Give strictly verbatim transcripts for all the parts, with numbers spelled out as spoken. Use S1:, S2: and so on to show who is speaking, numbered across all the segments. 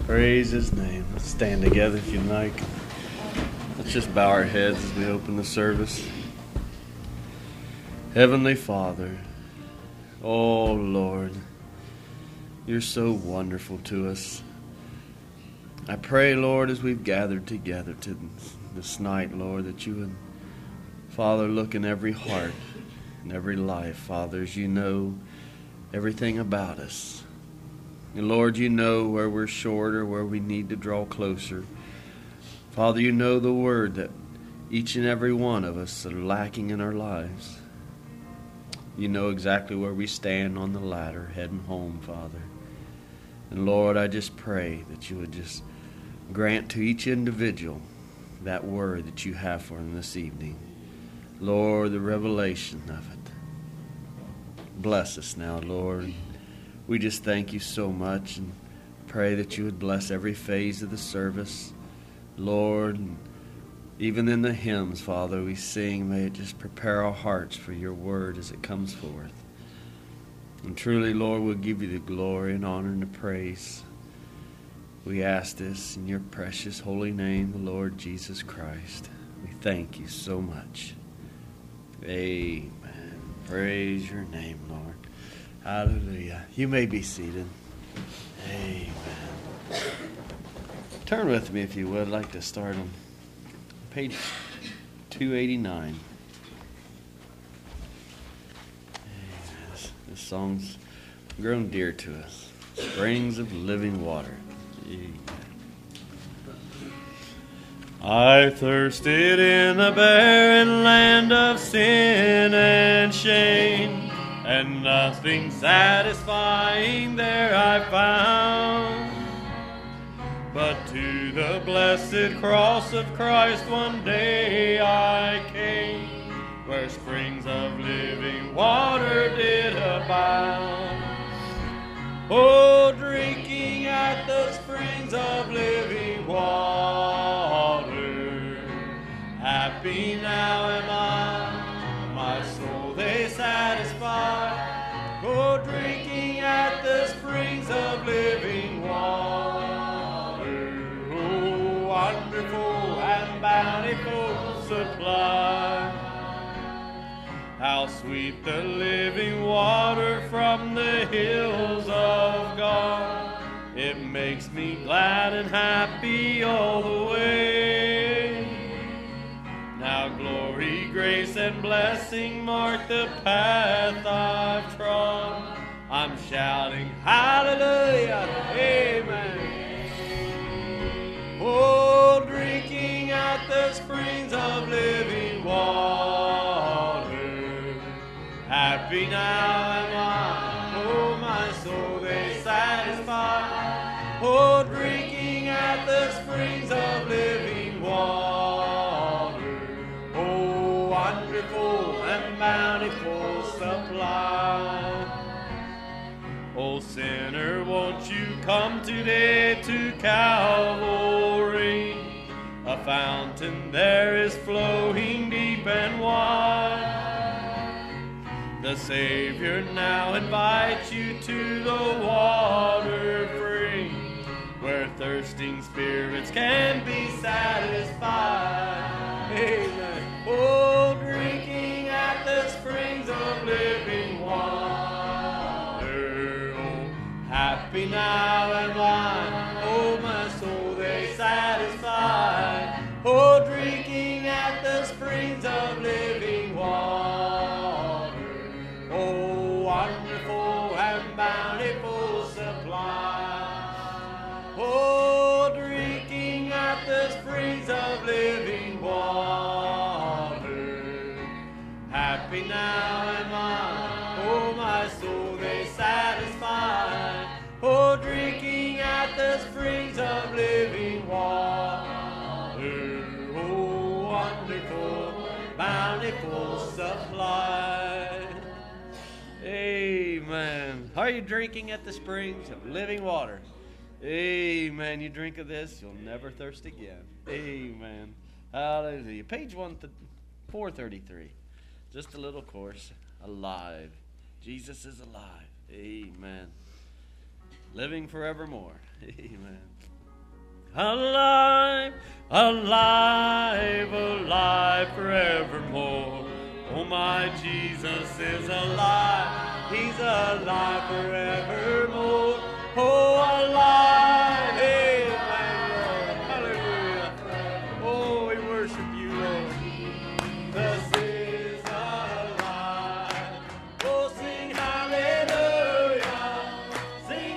S1: Praise His name. Let's stand together if you'd like. Let's just bow our heads as we open the service. Heavenly Father, oh Lord, You're so wonderful to us. I pray, Lord, as we've gathered together to this night, Lord, that You would, Father, look in every heart and every life, Father, as You know everything about us. And Lord, You know where we're short or where we need to draw closer. Father, You know the word that each and every one of us are lacking in our lives. You know exactly where we stand on the ladder heading home, Father. And Lord, I just pray that You would just grant to each individual that word that You have for them this evening. Lord, the revelation of it. Bless us now, Lord. We just thank You so much and pray that You would bless every phase of the service. Lord, even in the hymns, Father, we sing, may it just prepare our hearts for Your word as it comes forth. And truly, Lord, we'll give You the glory and honor and the praise. We ask this in Your precious holy name, the Lord Jesus Christ. We thank You so much. Amen. Praise Your name, Lord. Hallelujah. You may be seated. Amen. Turn with me, if you would. I'd like to start on page two eighty-nine. This, this song's grown dear to us. Springs of living water. Amen. I thirsted in the barren land of sin and shame, and nothing satisfying there I found. But to the blessed cross of Christ one day I came, where springs of living water did abound. Oh, drinking at the springs of living water, happy now am I, my soul they satisfy. Oh, drinking at the springs of living water, oh, wonderful and bountiful supply. How sweet the living water from the hills of God. It makes me glad and happy all the way. Now glory, grace, and blessing mark the path I've trod. I'm shouting hallelujah, amen. Oh, drinking at the springs of living water, happy now am I, oh my soul they satisfy. Oh, drinking at the springs of living water, oh, wonderful and bountiful supply. Oh, sinner, won't you come today to Calvary? A fountain there is flowing deep and wide. The Savior now invites you to the water free, where thirsting spirits can be satisfied. Amen. Oh, drinking at the springs of living water, oh, happy now am I, oh, my soul they satisfy. Oh, drinking at the springs of living water, oh, wonderful and bountiful supply. Oh, drinking at the springs of living water, happy now am I, oh, my soul they satisfy. Oh, drinking at the springs of living water, oh, wonderful, bountiful supply. Amen. Are you drinking at the springs of living water? Amen. You drink of this, you'll never thirst again. Amen. Hallelujah. Page one, four thirty-three. Just a little course. Alive. Jesus is alive. Amen. Living forevermore. Amen. alive, alive, alive forevermore. Oh, my Jesus is alive, he's alive forevermore. Oh, alive, amen, Lord, hallelujah. Oh, we worship you, Lord. Jesus is alive. Oh, sing hallelujah, sing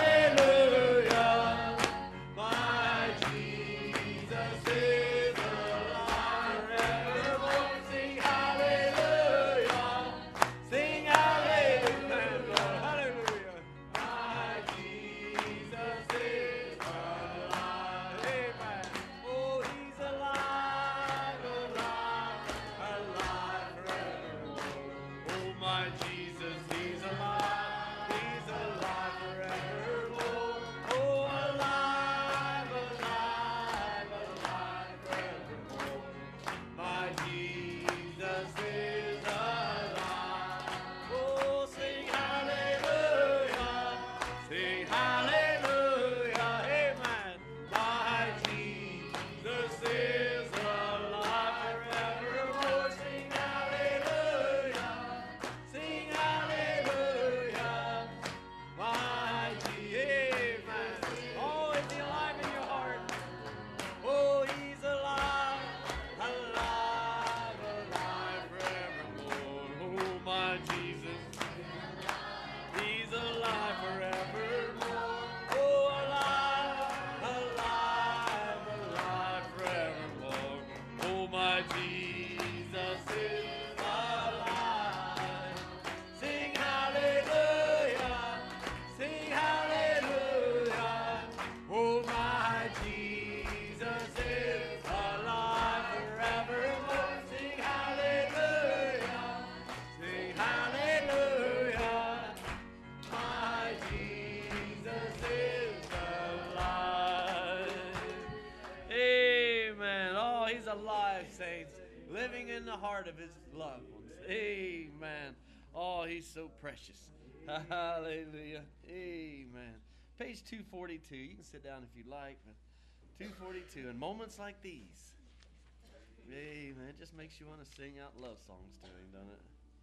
S1: hallelujah. My Jesus is alive forevermore. Sing hallelujah, sing hallelujah, Lord, hallelujah. My Jesus is alive, amen. Oh, he's alive, alive, alive forevermore. Oh, my Jesus, he's alive, he's alive forevermore. Oh, alive, alive, alive forevermore. My Jesus is alive. Oh, sing hallelujah, sing hallelujah, amen. My Jesus is alive forevermore. Sing hallelujah, sing hallelujah. My Jesus, amen. Oh, is he alive in your heart? Oh, he's alive, alive, alive forevermore. Oh, my Jesus, he's alive forevermore. Oh, alive, alive, alive forevermore. Oh, my Jesus is alive. Sing hallelujah, sing hallelujah. Oh, my Jesus is alive forevermore. Sing hallelujah, sing hallelujah. My Jesus is alive. Amen. Oh, he's alive, saints, living in the heart of his loved ones. Amen. Oh, he's so precious. Hallelujah. Amen. Page two forty-two. You can sit down if you like, but two forty-two. In moments like these, amen, it just makes you want to sing out love songs to him, doesn't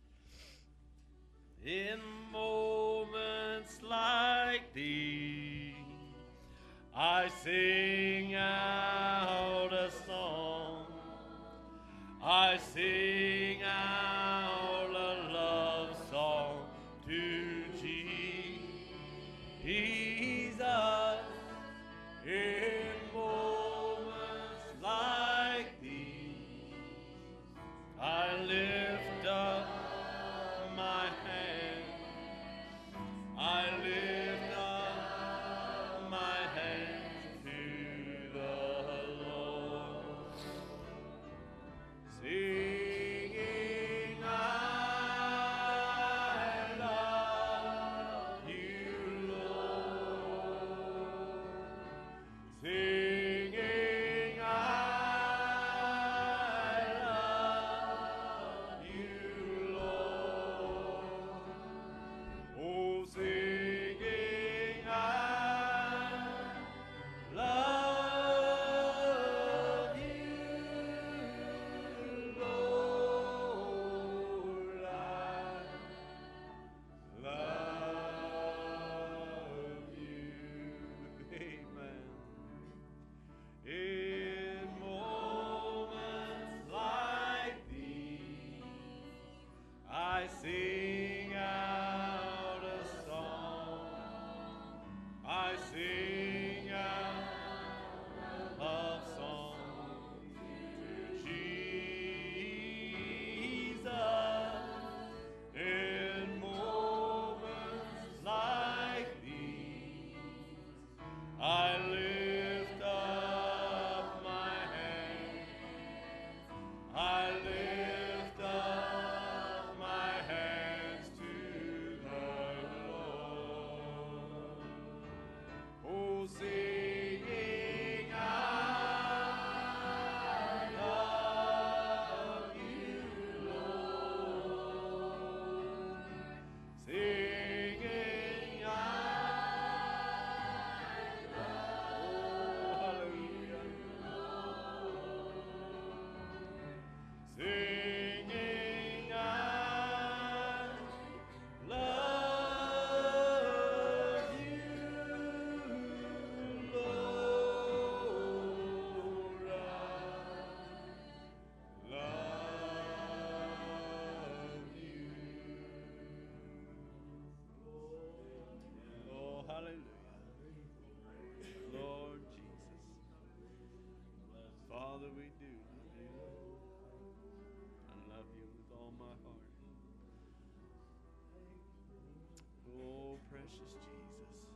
S1: it? In moments like these, I sing out a song. I sing out a love song to Jesus. In moments like these, I lift up my hand we do love you. I love you with all my heart. Oh, precious Jesus.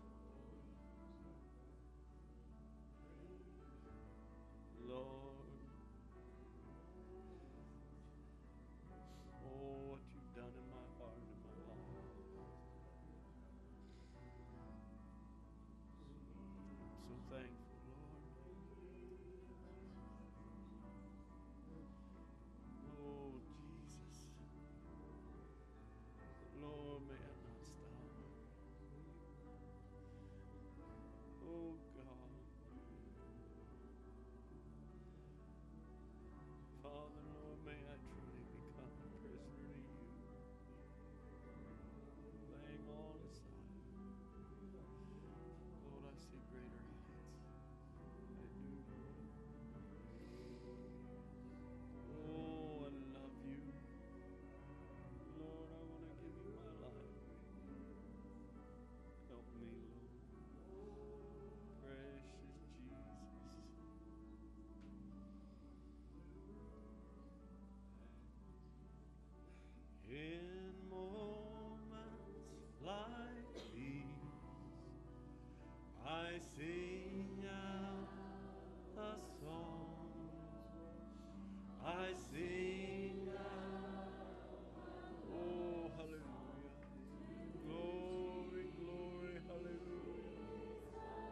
S1: Lord. Oh, what you've done in my heart and my life. I'm so thankful, Lord. Oh, Jesus. Lord, may I not stop. Oh, God. Father, Lord, may I truly become a prisoner to you, laying all aside. Lord, I see greater heights. I do. Oh, I love you. Lord, I want to give you my life. Help me, Lord. Precious Jesus. In moments like these, I sing out a song. I sing out, oh, hallelujah. Glory, glory, hallelujah.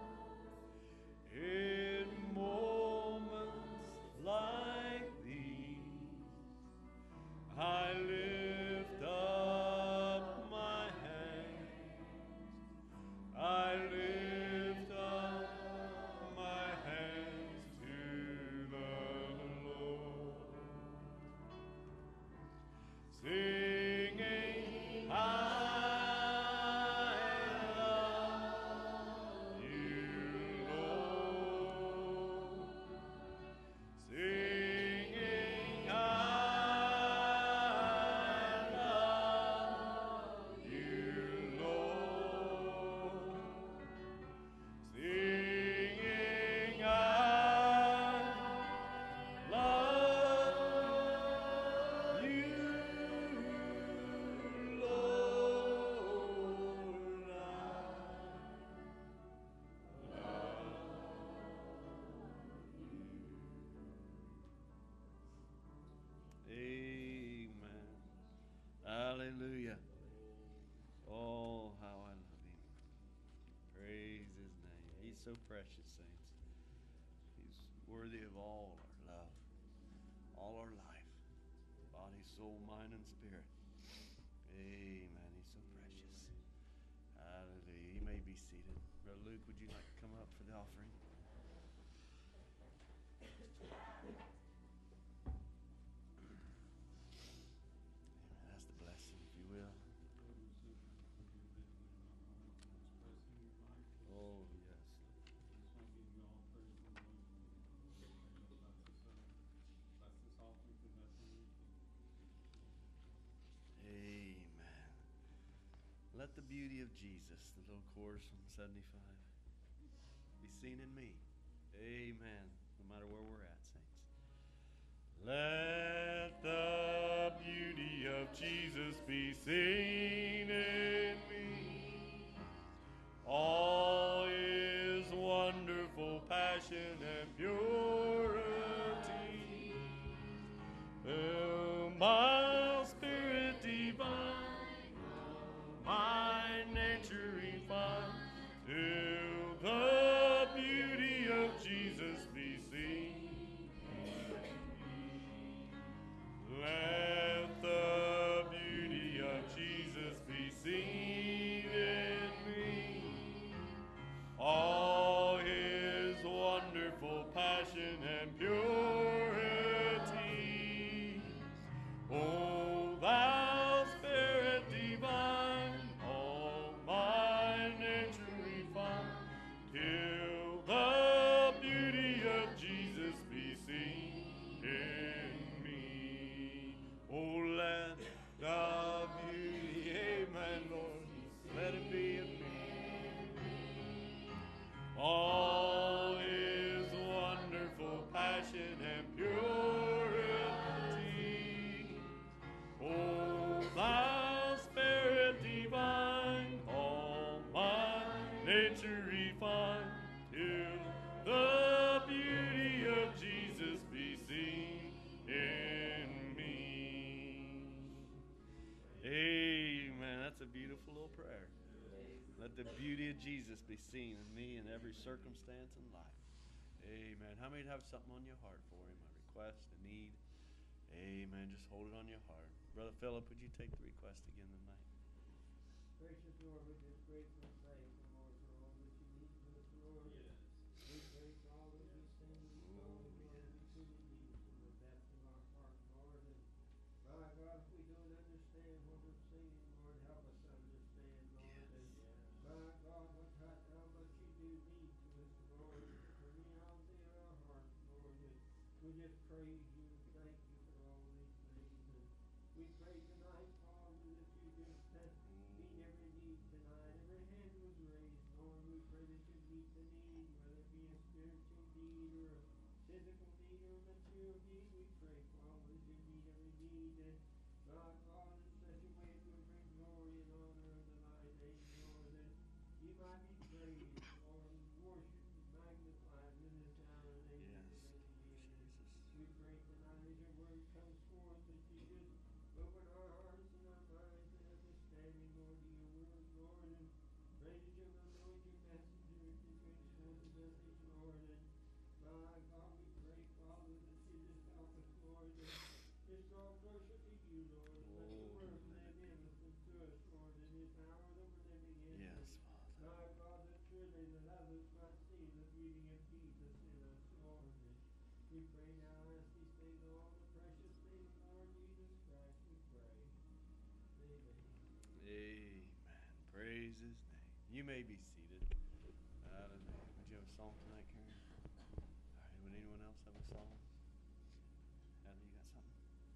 S1: In moments like these, I lift up my hands. I lift up my hands to the Lord, singing, I love you, Lord, singing, I Amen. Hallelujah. Oh, how I love him. Praise his name. He's so precious, saints. He's worthy of all our love, all our life, body, soul, mind, and spirit. Amen. He's so precious. Hallelujah. You may be seated. Brother Luke, would you like to come up for the offering? That's the blessing, if you will. Oh, yes. Amen. Let the beauty of Jesus, the little chorus from seventy-five, be seen in me. Amen. No matter where we're at, saints. Let the beauty of Jesus be seen in me. All his wonderful passion and purity. Oh, my spirit divine, my nature refined, till the beauty of Jesus be seen. Let the beauty of Jesus be seen in me. All his wonderful nature refine, till the beauty of Jesus be seen in me. Amen. That's a beautiful little prayer. Let the beauty of Jesus be seen in me in every circumstance in life. Amen. How many have something on your heart for him? A request, a need? Amen. Just hold it on your heart. Brother Philip, would you take the request again tonight?
S2: Gracious Lord, we just grateful and thankful, Lord, for all that you need to us, Lord. Yes. We pray for all that we sing, we go, Lord, yes. We truly need from the depth of our heart, Lord. And my God, if we don't understand what we're singing, Lord, help us understand, Lord. Yes. And my God, what how much you do mean to us, Lord. For me, all day in our heart, Lord. And we just praise you and thank you for all these things. And we pray tonight, Father, that you just uh, meet every need tonight. Every hand was raised, Lord. We pray that you meet the need, whether it be a spiritual need or a physical need or a material need. We pray, Father, that you meet every need. And my God, in such a way it will bring glory and honor unto thy name, Lord, that you might be praised, Lord, and worshiped and magnified in this hour and age.
S1: Yes, Jesus.
S2: We pray tonight as your word comes forth that you just open our hearts and our minds and understanding, Lord, to your word, Lord, and pray that you'll anoint your messenger to bring forth the message, Lord. And my God, we pray, Father, that you just help us, Lord, and just draw closer to you, Lord, and let your word live in us and to us, Lord, in this hour that we're living in.
S1: Yes, Father.
S2: My God, that truly that others might see the beauty of Jesus in us, Lord. And we pray now, ask these things, all the precious name of Lord Jesus Christ, we pray. Amen.
S1: Amen. Praise his name. You may be seated. Hallelujah. Would you have a song tonight, Karen? All right. Would anyone else have a song? Heather, you got something?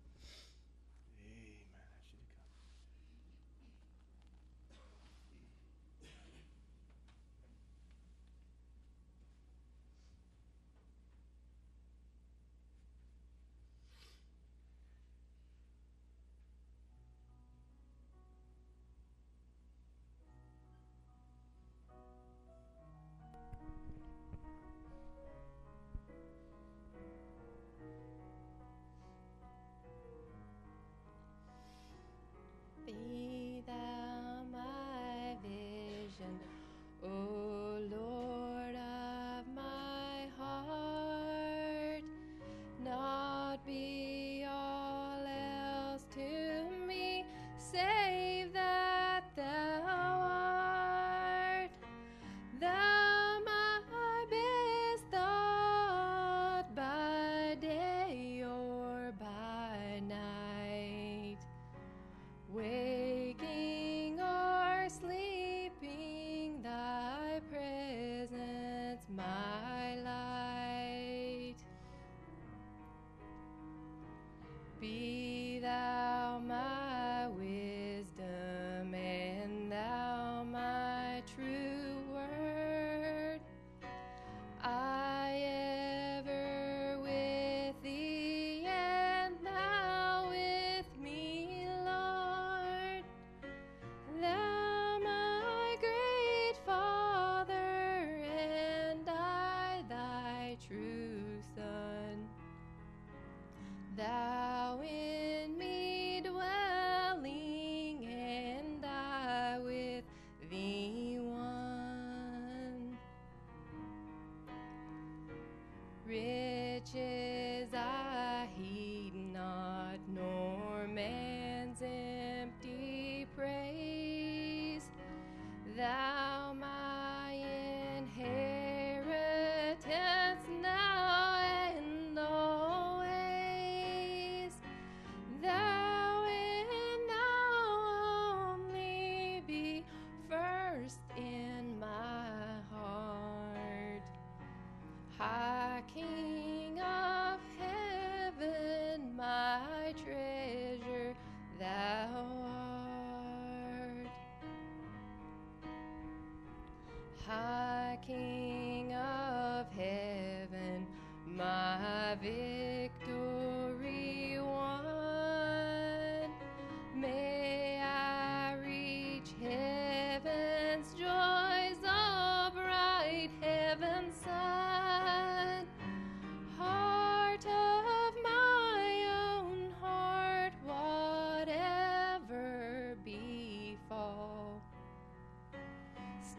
S1: Amen. I should have come.
S3: Be thou my vision, O Lord of my heart, not be all else to me, save that thou art. Thou my best thought by day or by night, waking or sleeping, thy presence my light. Be thou my wisdom, and thou my true word. I ever with thee, and thou with me, Lord. Thou my great Father, and I thy true Son. Thou in me dwelling, and I with thee one. Riches I heed not, nor man's empty praise. Thou my inheritance now and always. Thou and thou only be first in my heart. High King of heaven, my treasure thou art. High King of heaven, my victory won. May I reach heaven's joys all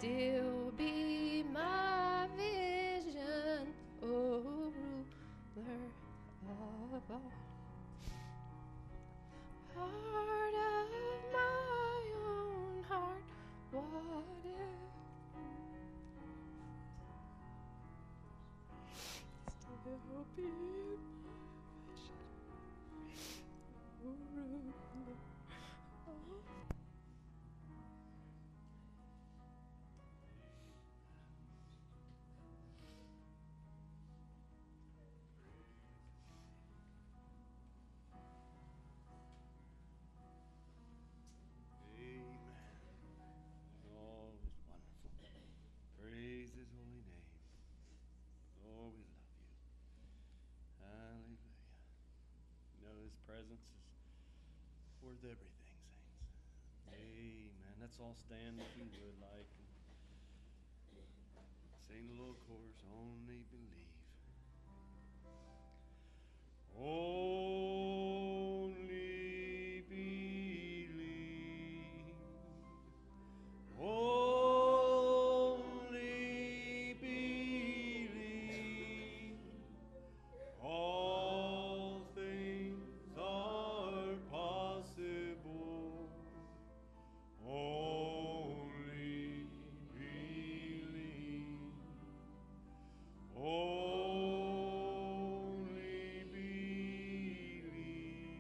S3: still be my vision, O ruler of all. Heart of my own heart, whatever. Still be my vision, O ruler of all.
S1: Amen. Oh, it's wonderful. Praise His holy name. Oh, we love you. Hallelujah. You know His presence is worth everything, saints. Amen. Let's all stand if you would like. Sing the little chorus, only believe. Only believe. Only believe. All things are possible. Only believe. Only believe.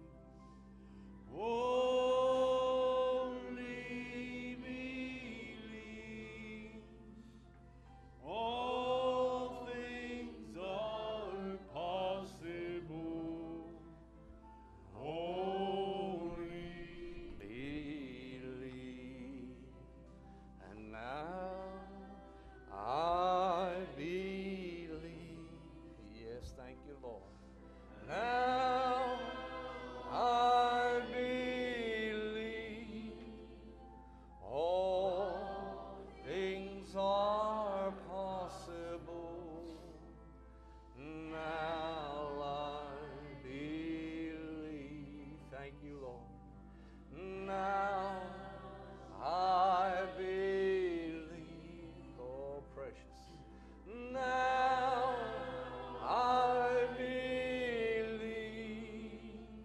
S1: Only believe. All things are possible. Only
S4: Believe. And now I believe. Yes, thank you, Lord. Now I believe. All things are possible. Now I believe. Thank you, Lord. Now I believe. Oh, precious. Now I believe.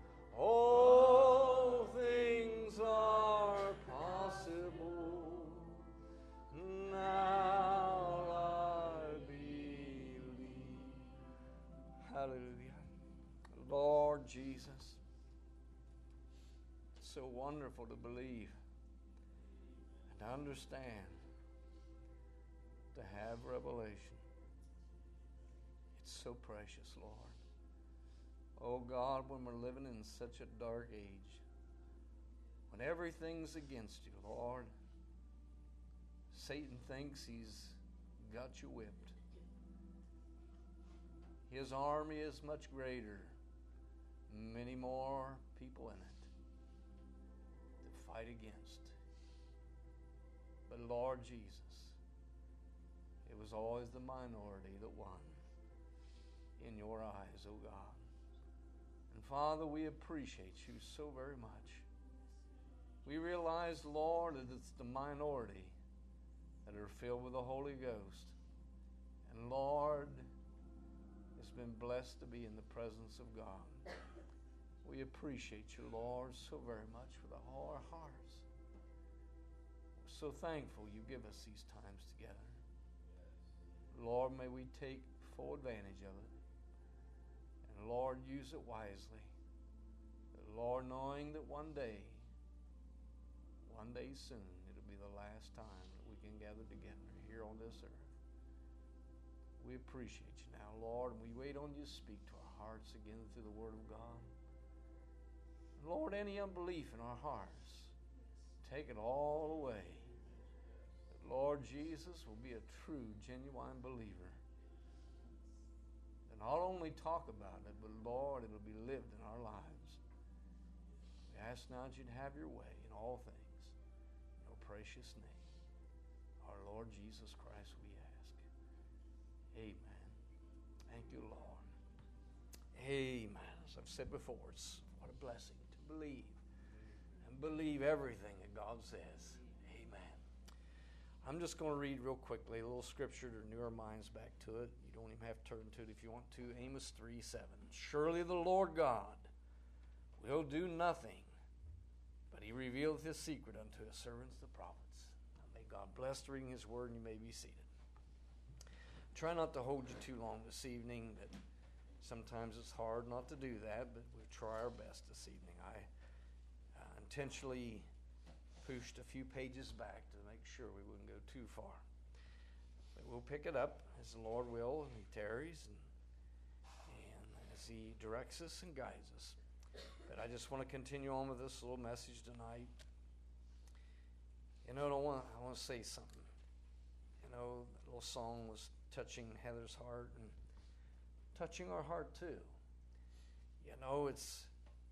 S4: All things are possible. Now I believe. Hallelujah. Lord Jesus, it's so wonderful to believe and to understand, to have revelation. It's so precious, Lord. Oh God, when we're living in such a dark age, when everything's against you, Lord, Satan thinks he's got you whipped. His army is much greater, many more people in it to fight against. But Lord Jesus, it was always the minority that won in your eyes, oh God. And Father, we appreciate you so very much. We realize, Lord, that it's the minority that are filled with the Holy Ghost. And Lord, it's been blessed to be in the presence of God. We appreciate you, Lord, so very much with all our hearts. We're so thankful you give us these times together. Lord, may we take full advantage of it. And Lord, use it wisely. Lord, knowing that one day, one day soon, it'll be the last time that we can gather together here on this earth. We appreciate you now, Lord, and we wait on you to speak to our hearts again through the Word of God. And Lord, any unbelief in our hearts, take it all away. That Lord Jesus will be a true, genuine believer. And not only talk about it, but Lord, it'll be lived in our lives. We ask now that you'd have your way in all things. In your precious name, our Lord Jesus Christ, we ask. Amen. Thank you, Lord. Amen. As I've said before, it's what a blessing to believe and believe everything that God says. Amen. I'm just going to read real quickly a little scripture to renew our minds back to it. You don't even have to turn to it if you want to. Amos three seven. Surely the Lord God will do nothing, but he revealeth his secret unto his servants the prophets. Now may God bless the reading his word, and you may be seated. Try not to hold you too long this evening, but sometimes it's hard not to do that, but we'll try our best this evening. I uh, intentionally pushed a few pages back to make sure we wouldn't go too far. But we'll pick it up as the Lord will, and he tarries, and, and as he directs us and guides us. But I just want to continue on with this little message tonight. You know, I want, I want to say something. You know, that little song was touching Heather's heart and touching our heart too. You know, it's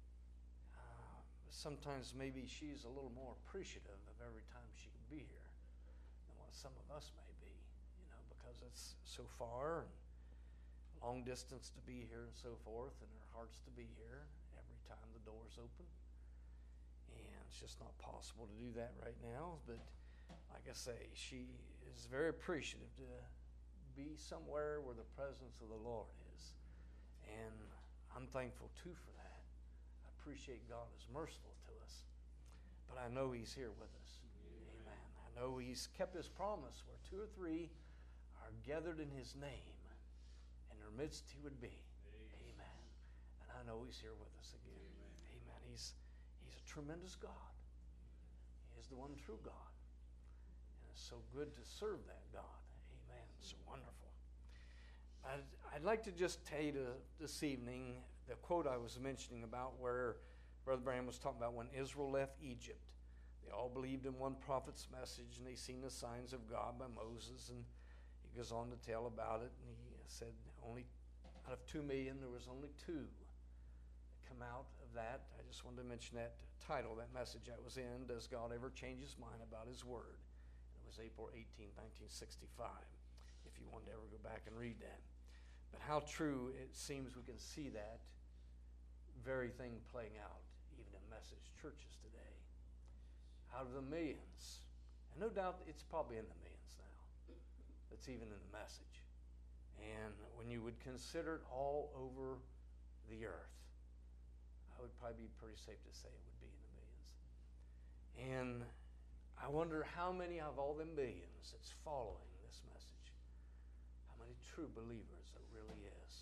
S4: uh, sometimes maybe she's a little more appreciative of every time she can be here than what some of us may be, you know, because it's so far and long distance to be here and so forth, and her heart's to be here every time the door's open. And it's just not possible to do that right now, but like I say, she is very appreciative to be somewhere where the presence of the Lord is. And I'm thankful too for that. I appreciate God is merciful to us. But I know he's here with us. Amen. I know he's kept his promise where two or three are gathered in his name. In their midst he would be. Amen. And I know he's here with us again. Amen. He's, he's a tremendous God. He is the one true God. And it's so good to serve that God. Amen. So wonderful. I'd, I'd like to just tell you to, this evening the quote I was mentioning about where Brother Branham was talking about when Israel left Egypt. They all believed in one prophet's message, and they seen the signs of God by Moses. And he goes on to tell about it, and he said only out of two million, there was only two that come out of that. I just wanted to mention that title, that message that was in, Does God Ever Change His Mind About His Word? It was April eighteenth, nineteen sixty-five, if you wanted to ever go back and read that. But how true it seems we can see that very thing playing out even in message churches today. Out of the millions, and no doubt it's probably in the millions now, it's even in the message. And when you would consider it all over the earth, I would probably be pretty safe to say it would be in the millions. And I wonder how many of all them billions that's following this message, how many true believers it really is.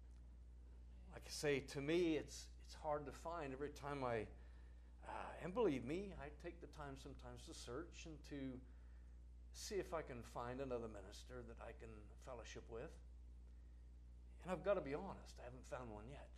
S4: Like I say, to me, it's it's hard to find every time I, uh, and believe me, I take the time sometimes to search and to see if I can find another minister that I can fellowship with. And I've got to be honest, I haven't found one yet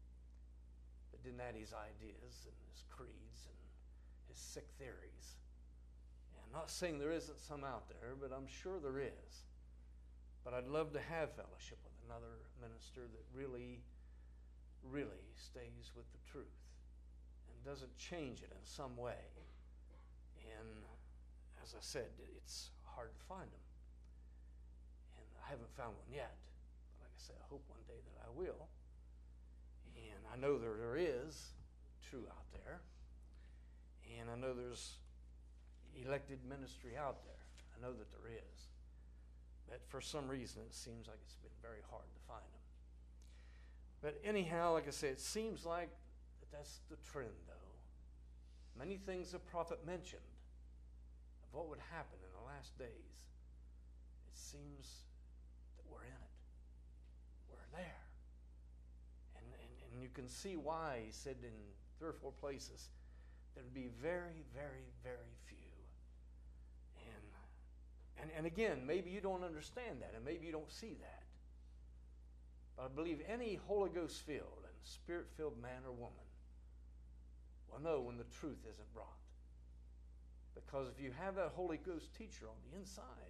S4: that didn't add his ideas and his creeds and his sick theories. And I'm not saying there isn't some out there, but I'm sure there is. But I'd love to have fellowship with another minister that really, really stays with the truth and doesn't change it in some way. And as I said, it's hard to find them. And I haven't found one yet. But like I said, I hope one day that I will. And I know there, there is true out there. And I know there's elected ministry out there. I know that there is. But for some reason, it seems like it's been very hard to find them. But anyhow, like I say, it seems like that that's the trend, though. Many things the prophet mentioned of what would happen in the last days, it seems that we're in it. We're there. And, and, and you can see why he said in three or four places there'd be very, very, very few. And, and, and again, maybe you don't understand that, and maybe you don't see that. But I believe any Holy Ghost filled and Spirit filled man or woman will know when the truth isn't brought. Because if you have that Holy Ghost teacher on the inside,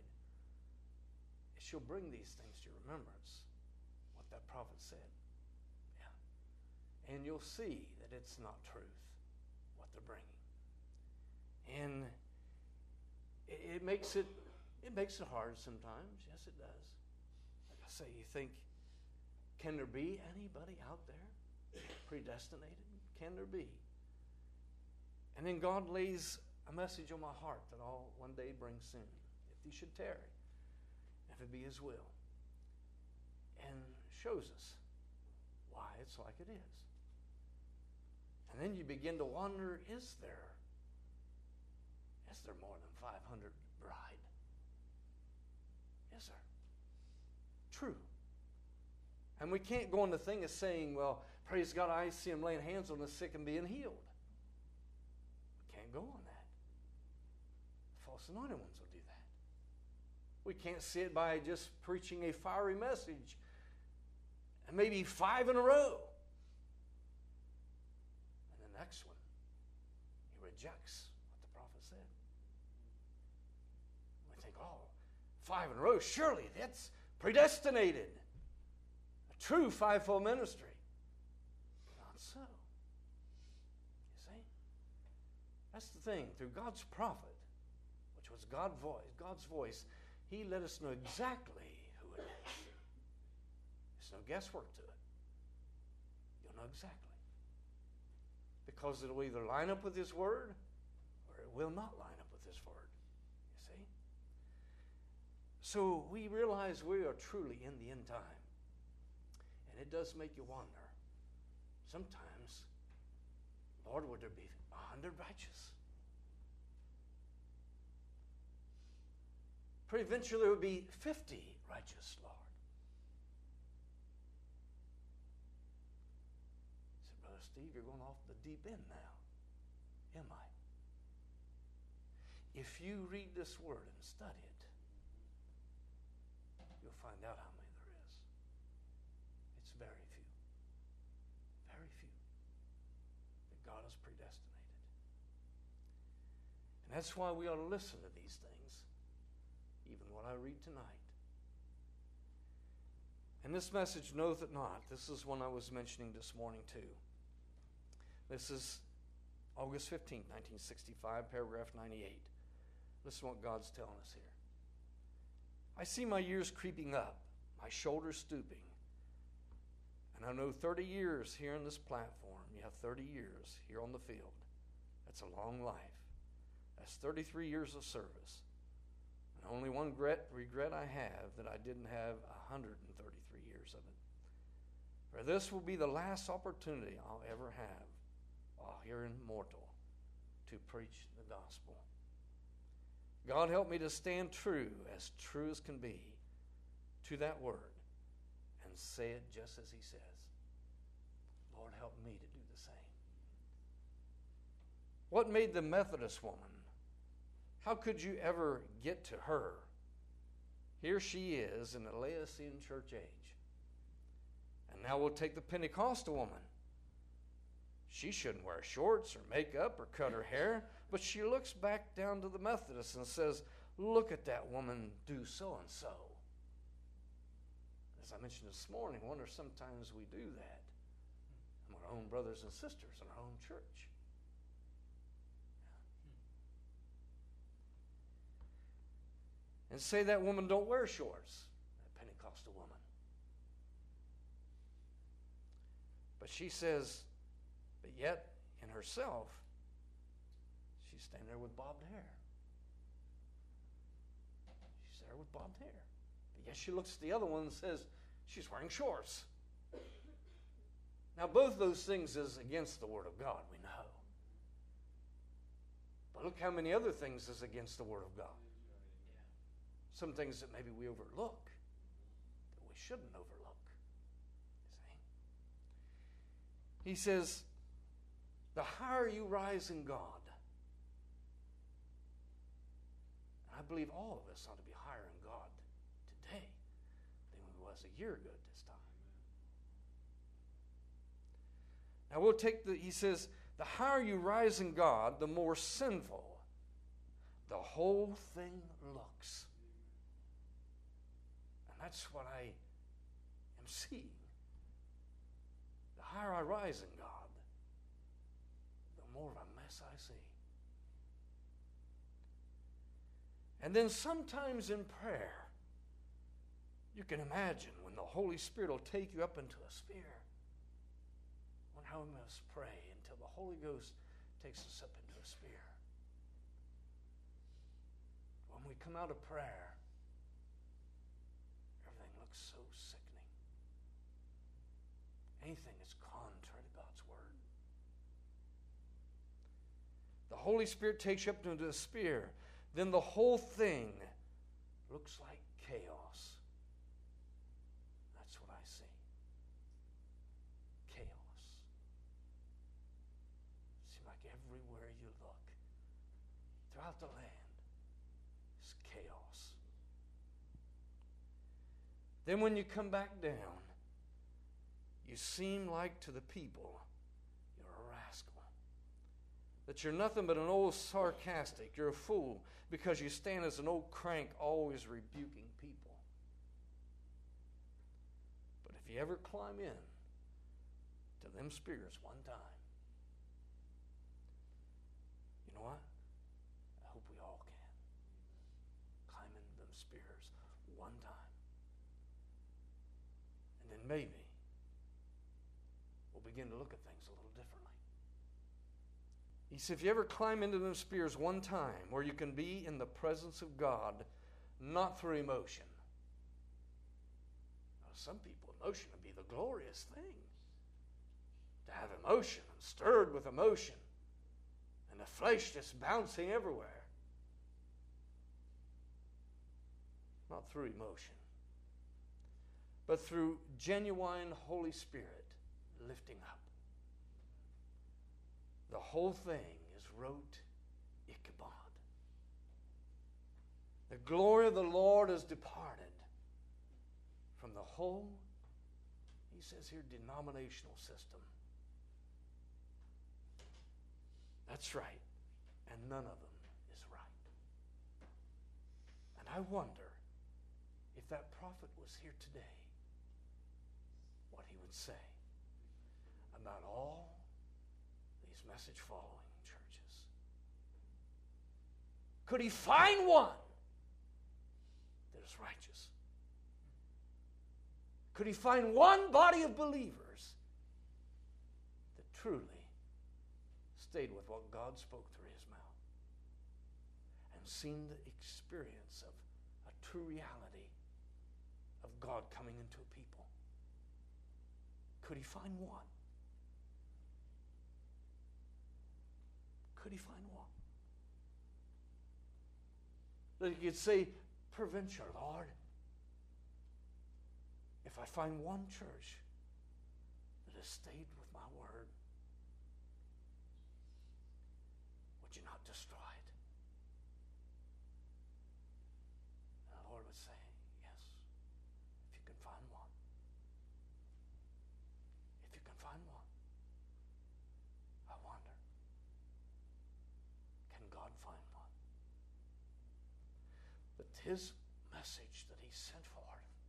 S4: she'll bring these things to your remembrance, what that prophet said. Yeah. And you'll see that it's not truth, what they're bringing. And it, it makes it it makes it hard sometimes. Yes, it does. Like I say, you think, can there be anybody out there predestinated? Can there be? And then God lays a message on my heart that I'll one day bring soon, if he should tarry, if it be his will. And shows us why it's like it is. And then you begin to wonder, is there, is there more than five hundred bride? Is there? True. And we can't go on the thing of saying, well, praise God, I see him laying hands on the sick and being healed. We can't go on that. False anointed ones will do that. We can't see it by just preaching a fiery message and maybe five in a row. And the next one, he rejects what the prophet said. We think, oh, five in a row, surely that's predestinated. A true fivefold ministry. Not so. You see? That's the thing. Through God's prophet, which was God's voice, God's voice, he let us know exactly who it is. There's no guesswork to it. You'll know exactly. Because it'll either line up with his word or it will not line up with his word. You see? So we realize we are truly in the end time. And it does make you wonder. Sometimes, Lord, would there be a hundred righteous? Pretty eventually there would be fifty righteous, Lord. I said, Brother Steve, you're going off the deep end now. Am I? If you read this word and study it, you'll find out how many there is. It's very few. Very few that God has predestinated. And that's why we ought to listen to these things. Even what I read tonight. And this message knoweth it not. This is one I was mentioning this morning too. This is August fifteenth, nineteen sixty-five, paragraph ninety-eight. Listen to what God's telling us here. I see my years creeping up, my shoulders stooping. And I know thirty years here on this platform. You have thirty years here on the field. That's a long life. That's thirty-three years of service. Only one regret, regret I have that I didn't have one hundred thirty-three years of it. For this will be the last opportunity I'll ever have while here in mortal to preach the gospel. God help me to stand true, as true as can be, to that word and say it just as he says. Lord, help me to do the same. What made the Methodist woman? How could you ever get to her? Here she is in the Laodicean church age. And now we'll take the Pentecostal woman. She shouldn't wear shorts or makeup or cut her hair, but she looks back down to the Methodists and says, look at that woman do so and so. As I mentioned this morning, I wonder if sometimes we do that among our own brothers and sisters in our own church. And say that woman don't wear shorts, that Pentecostal woman. But she says, but yet in herself, she's standing there with bobbed hair. She's there with bobbed hair. But yet she looks at the other one and says, she's wearing shorts. Now both those things is against the Word of God, we know. But look how many other things is against the Word of God. Some things that maybe we overlook, that we shouldn't overlook. See? He says, the higher you rise in God, and I believe all of us ought to be higher in God today than we was a year ago at this time. Now we'll take the, he says, the higher you rise in God, the more sinful the whole thing looks. That's what I am seeing. The higher I rise in God, the more of a mess I see. And then sometimes in prayer, you can imagine when the Holy Spirit will take you up into a sphere. I wonder how we must pray until the Holy Ghost takes us up into a sphere. we come out of prayer, everything looks so sickening. Anything that's contrary to God's Word. The Holy Spirit takes you up into the sphere. Then the whole thing looks like chaos. That's what I see. Chaos. Seems like everywhere you look, throughout the land, is chaos. Then when you come back down, you seem like to the people you're a rascal. That you're nothing but an old sarcastic. You're a fool because you stand as an old crank always rebuking people. But if you ever climb in to them spirits one time, you know what? I hope we all can. Climb into them spirits one time. And then maybe we'll begin to look at things a little differently. He said, if you ever climb into them spheres one time where you can be in the presence of God, not through emotion. Now, some people, emotion would be the glorious thing. To have emotion, and stirred with emotion, and the flesh just bouncing everywhere. Not through emotion, but through genuine Holy Spirit lifting up. The whole thing is rot Ichabod. The glory of the Lord has departed from the whole, he says here, denominational system. That's right. And none of them is right. And I wonder if that prophet was here today, what he would say about all these message following churches. Could he find one that is righteous? Could he find one body of believers that truly stayed with what God spoke through his mouth and seen the experience of a true reality of God coming into a people? Could he find one? Could he find one? That he could say, peradventure, Lord, if I find one church that has stayed with my word, would you not destroy it? And the Lord would say, yes, if you can find one. If you can find one. I wonder, can God find one? But his message that he sent forth,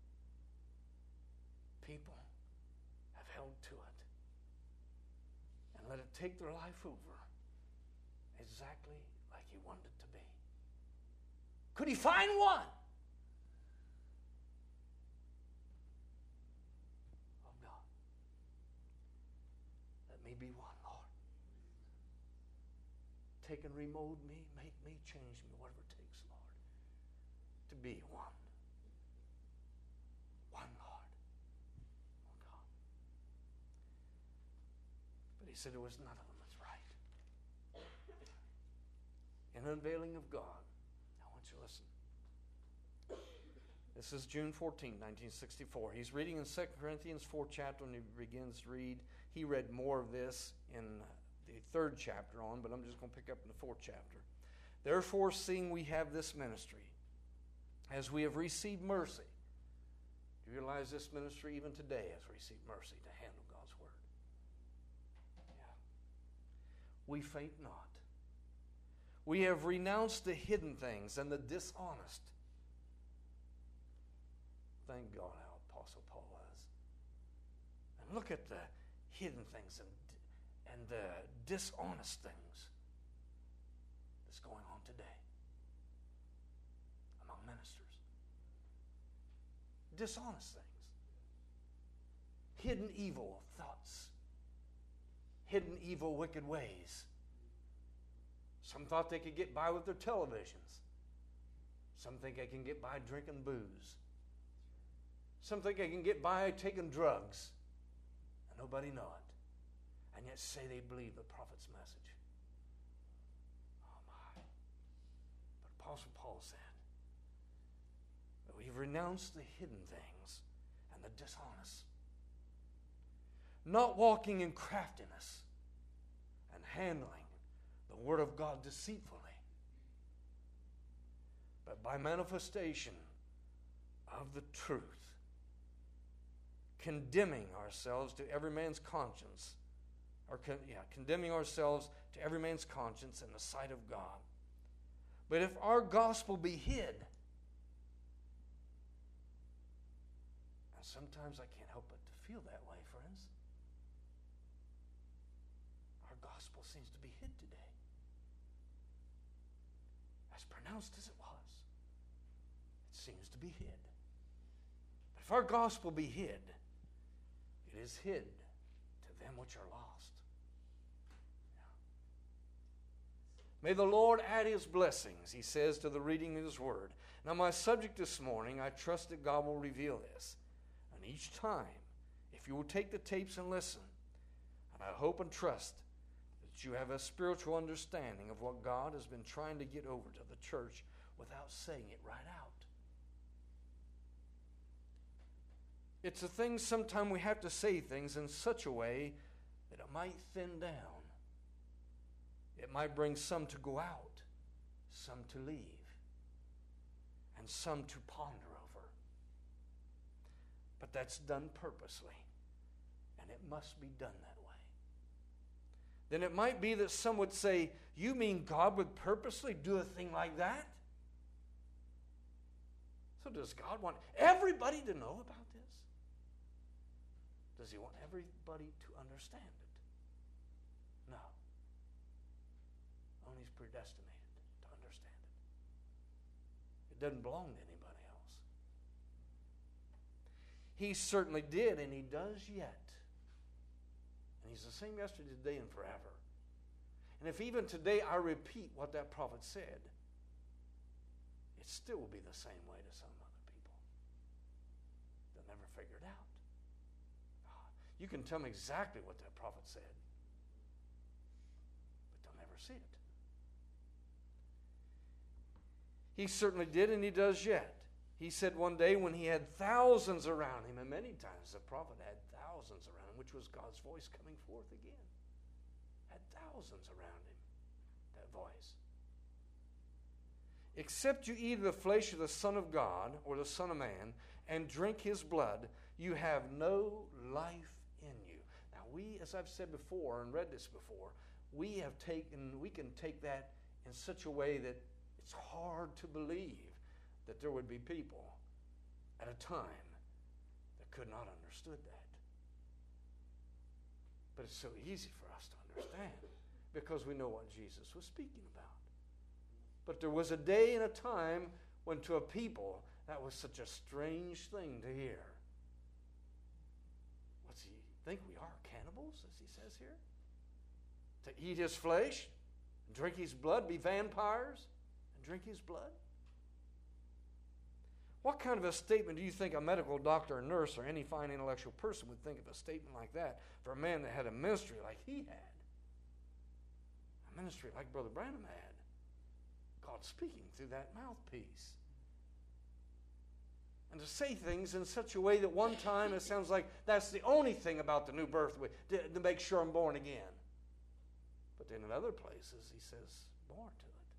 S4: people have held to it and let it take their life over exactly like he wanted it to be. Could he find one? Oh God, let me be one, Lord. Take and remold me, make me, change me, whatever it takes, Lord, to be one. One, Lord. Oh God. But he said it was none of them that's right. In unveiling of God, I want you to listen. This is June fourteenth, nineteen sixty-four. He's reading in Second Corinthians fourth chapter, and he begins to read. He read more of this in the third chapter on, but I'm just going to pick up in the fourth chapter. Therefore, seeing we have this ministry, as we have received mercy. Do you realize this ministry even today has received mercy to handle God's word? Yeah. We faint not. We have renounced the hidden things and the dishonest. Thank God how Apostle Paul was. And look at the hidden things and, and the dishonest things that's going on today among ministers. Dishonest things. Hidden evil thoughts. Hidden evil wicked ways. Some thought they could get by with their televisions. Some think they can get by drinking booze. Some think they can get by taking drugs. And nobody know it. And yet say they believe the prophet's message. Oh my. But Apostle Paul said that we've renounced the hidden things and the dishonest. Not walking in craftiness and handling the word of God deceitfully, but by manifestation of the truth, condemning ourselves to every man's conscience, or con- yeah, condemning ourselves to every man's conscience in the sight of God. But if our gospel be hid, and sometimes I can't help but to feel that way, friends. Our gospel seems to be hid today. As pronounced as it was, it seems to be hid. But if our gospel be hid, it is hid to them which are lost. Yeah. May the Lord add His blessings, he says, to the reading of His word. Now, my subject this morning, I trust that God will reveal this. And each time, if you will take the tapes and listen, and I hope and trust that you have a spiritual understanding of what God has been trying to get over to the church without saying it right out. It's a thing sometimes we have to say things in such a way that it might thin down. It might bring some to go out, some to leave, and some to ponder over. But that's done purposely, and it must be done that way. Then it might be that some would say, you mean God would purposely do a thing like that? So does God want everybody to know about this? Does He want everybody to understand it? No. Only He's predestinated to understand it. It doesn't belong to anybody else. He certainly did, and He does yet. And He's the same yesterday, today, and forever. And if even today I repeat what that prophet said, it still will be the same way to some other people. They'll never figure it out. You can tell me exactly what that prophet said, but they'll never see it. He certainly did, and He does yet. He said one day when He had thousands around Him, and many times the prophet had thousands around Him, which was God's voice coming forth again. Had thousands around Him, that voice. Except you eat of the flesh of the Son of God, or the Son of Man, and drink His blood, you have no life in you. Now we, as I've said before and read this before, we have taken, we can take that in such a way that it's hard to believe that there would be people at a time that could not understood that. But it's so easy for us to understand because we know what Jesus was speaking about. But there was a day and a time when to a people that was such a strange thing to hear. What's He think we are, cannibals, as He says here? To eat His flesh, and drink His blood, be vampires, and drink His blood? What kind of a statement do you think a medical doctor or nurse or any fine intellectual person would think of a statement like that for a man that had a ministry like he had? A ministry like Brother Branham had. God speaking through that mouthpiece. And to say things in such a way that one time it sounds like that's the only thing about the new birth to, to make sure I'm born again. But then in other places he says, born to it.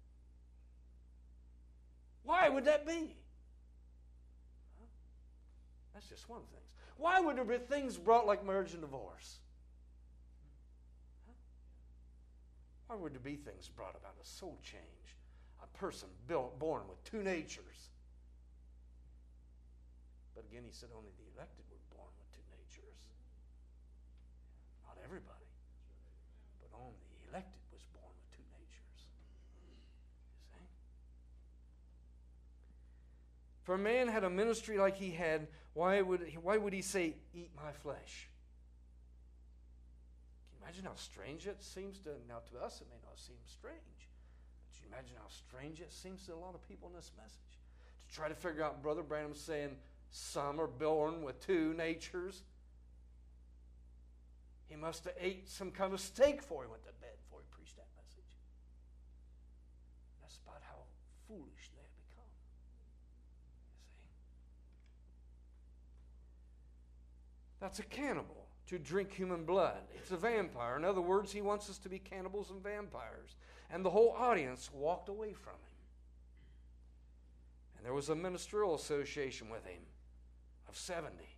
S4: Why would that be? Huh? That's just one of the things. Why would there be things brought like marriage and divorce? Huh? Why would there be things brought about a soul change? A person built, born with two natures. But again, he said only the elected were born with two natures. Not everybody. But only the elected was born with two natures. You see? For a man had a ministry like he had, why would he, why would he say, eat my flesh? Can you imagine how strange it seems to, now to us it may not seem strange, but you imagine how strange it seems to a lot of people in this message. try to figure out Brother Branham saying some are born with two natures. He must have ate some kind of steak before he went to bed, before he preached that message. That's about how foolish they have become. You see? That's a cannibal, to drink human blood. It's a vampire. In other words, he wants us to be cannibals and vampires. And the whole audience walked away from him. And there was a ministerial association with him of seventy.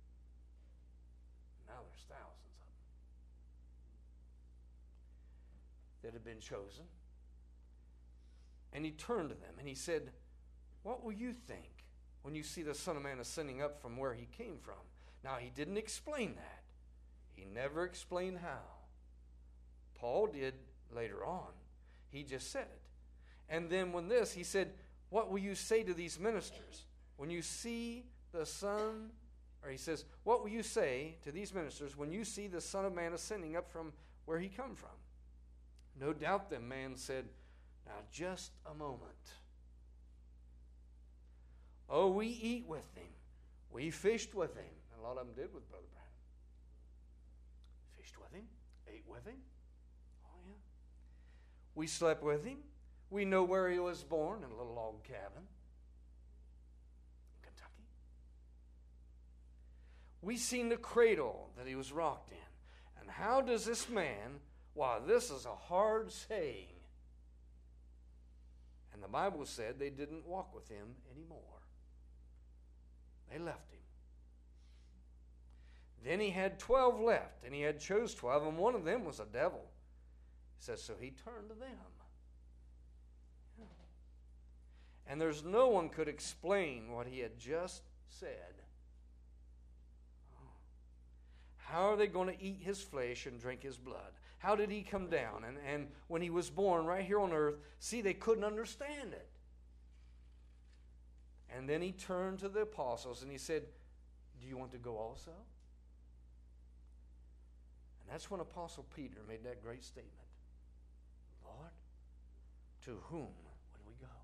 S4: Now there's thousands of them that have been chosen. And he turned to them and he said, what will you think when you see the Son of Man ascending up from where he came from? Now, he didn't explain that. He never explained how. Paul did later on. He just said it. And then when this, he said, what will you say to these ministers? When you see the Son, or he says, what will you say to these ministers when you see the Son of Man ascending up from where he come from? No doubt the man said, now just a moment. Oh, we eat with him. We fished with him. And a lot of them did with Brother Branham. Fished with him. Ate with him. Oh, yeah. We slept with him. We know where he was born, in a little log cabin in Kentucky. We seen the cradle that he was rocked in. And how does this man, wow, this is a hard saying. And the Bible said they didn't walk with him anymore. They left him. Then he had twelve left, and he had chose twelve, and one of them was a devil. He says, so he turned to them. Yeah. And there's no one could explain what he had just said. Oh. How are they going to eat his flesh and drink his blood? How did he come down? And, and when he was born right here on earth, see, they couldn't understand it. And then he turned to the apostles and he said, do you want to go also? And that's when Apostle Peter made that great statement. Lord, to whom would we go?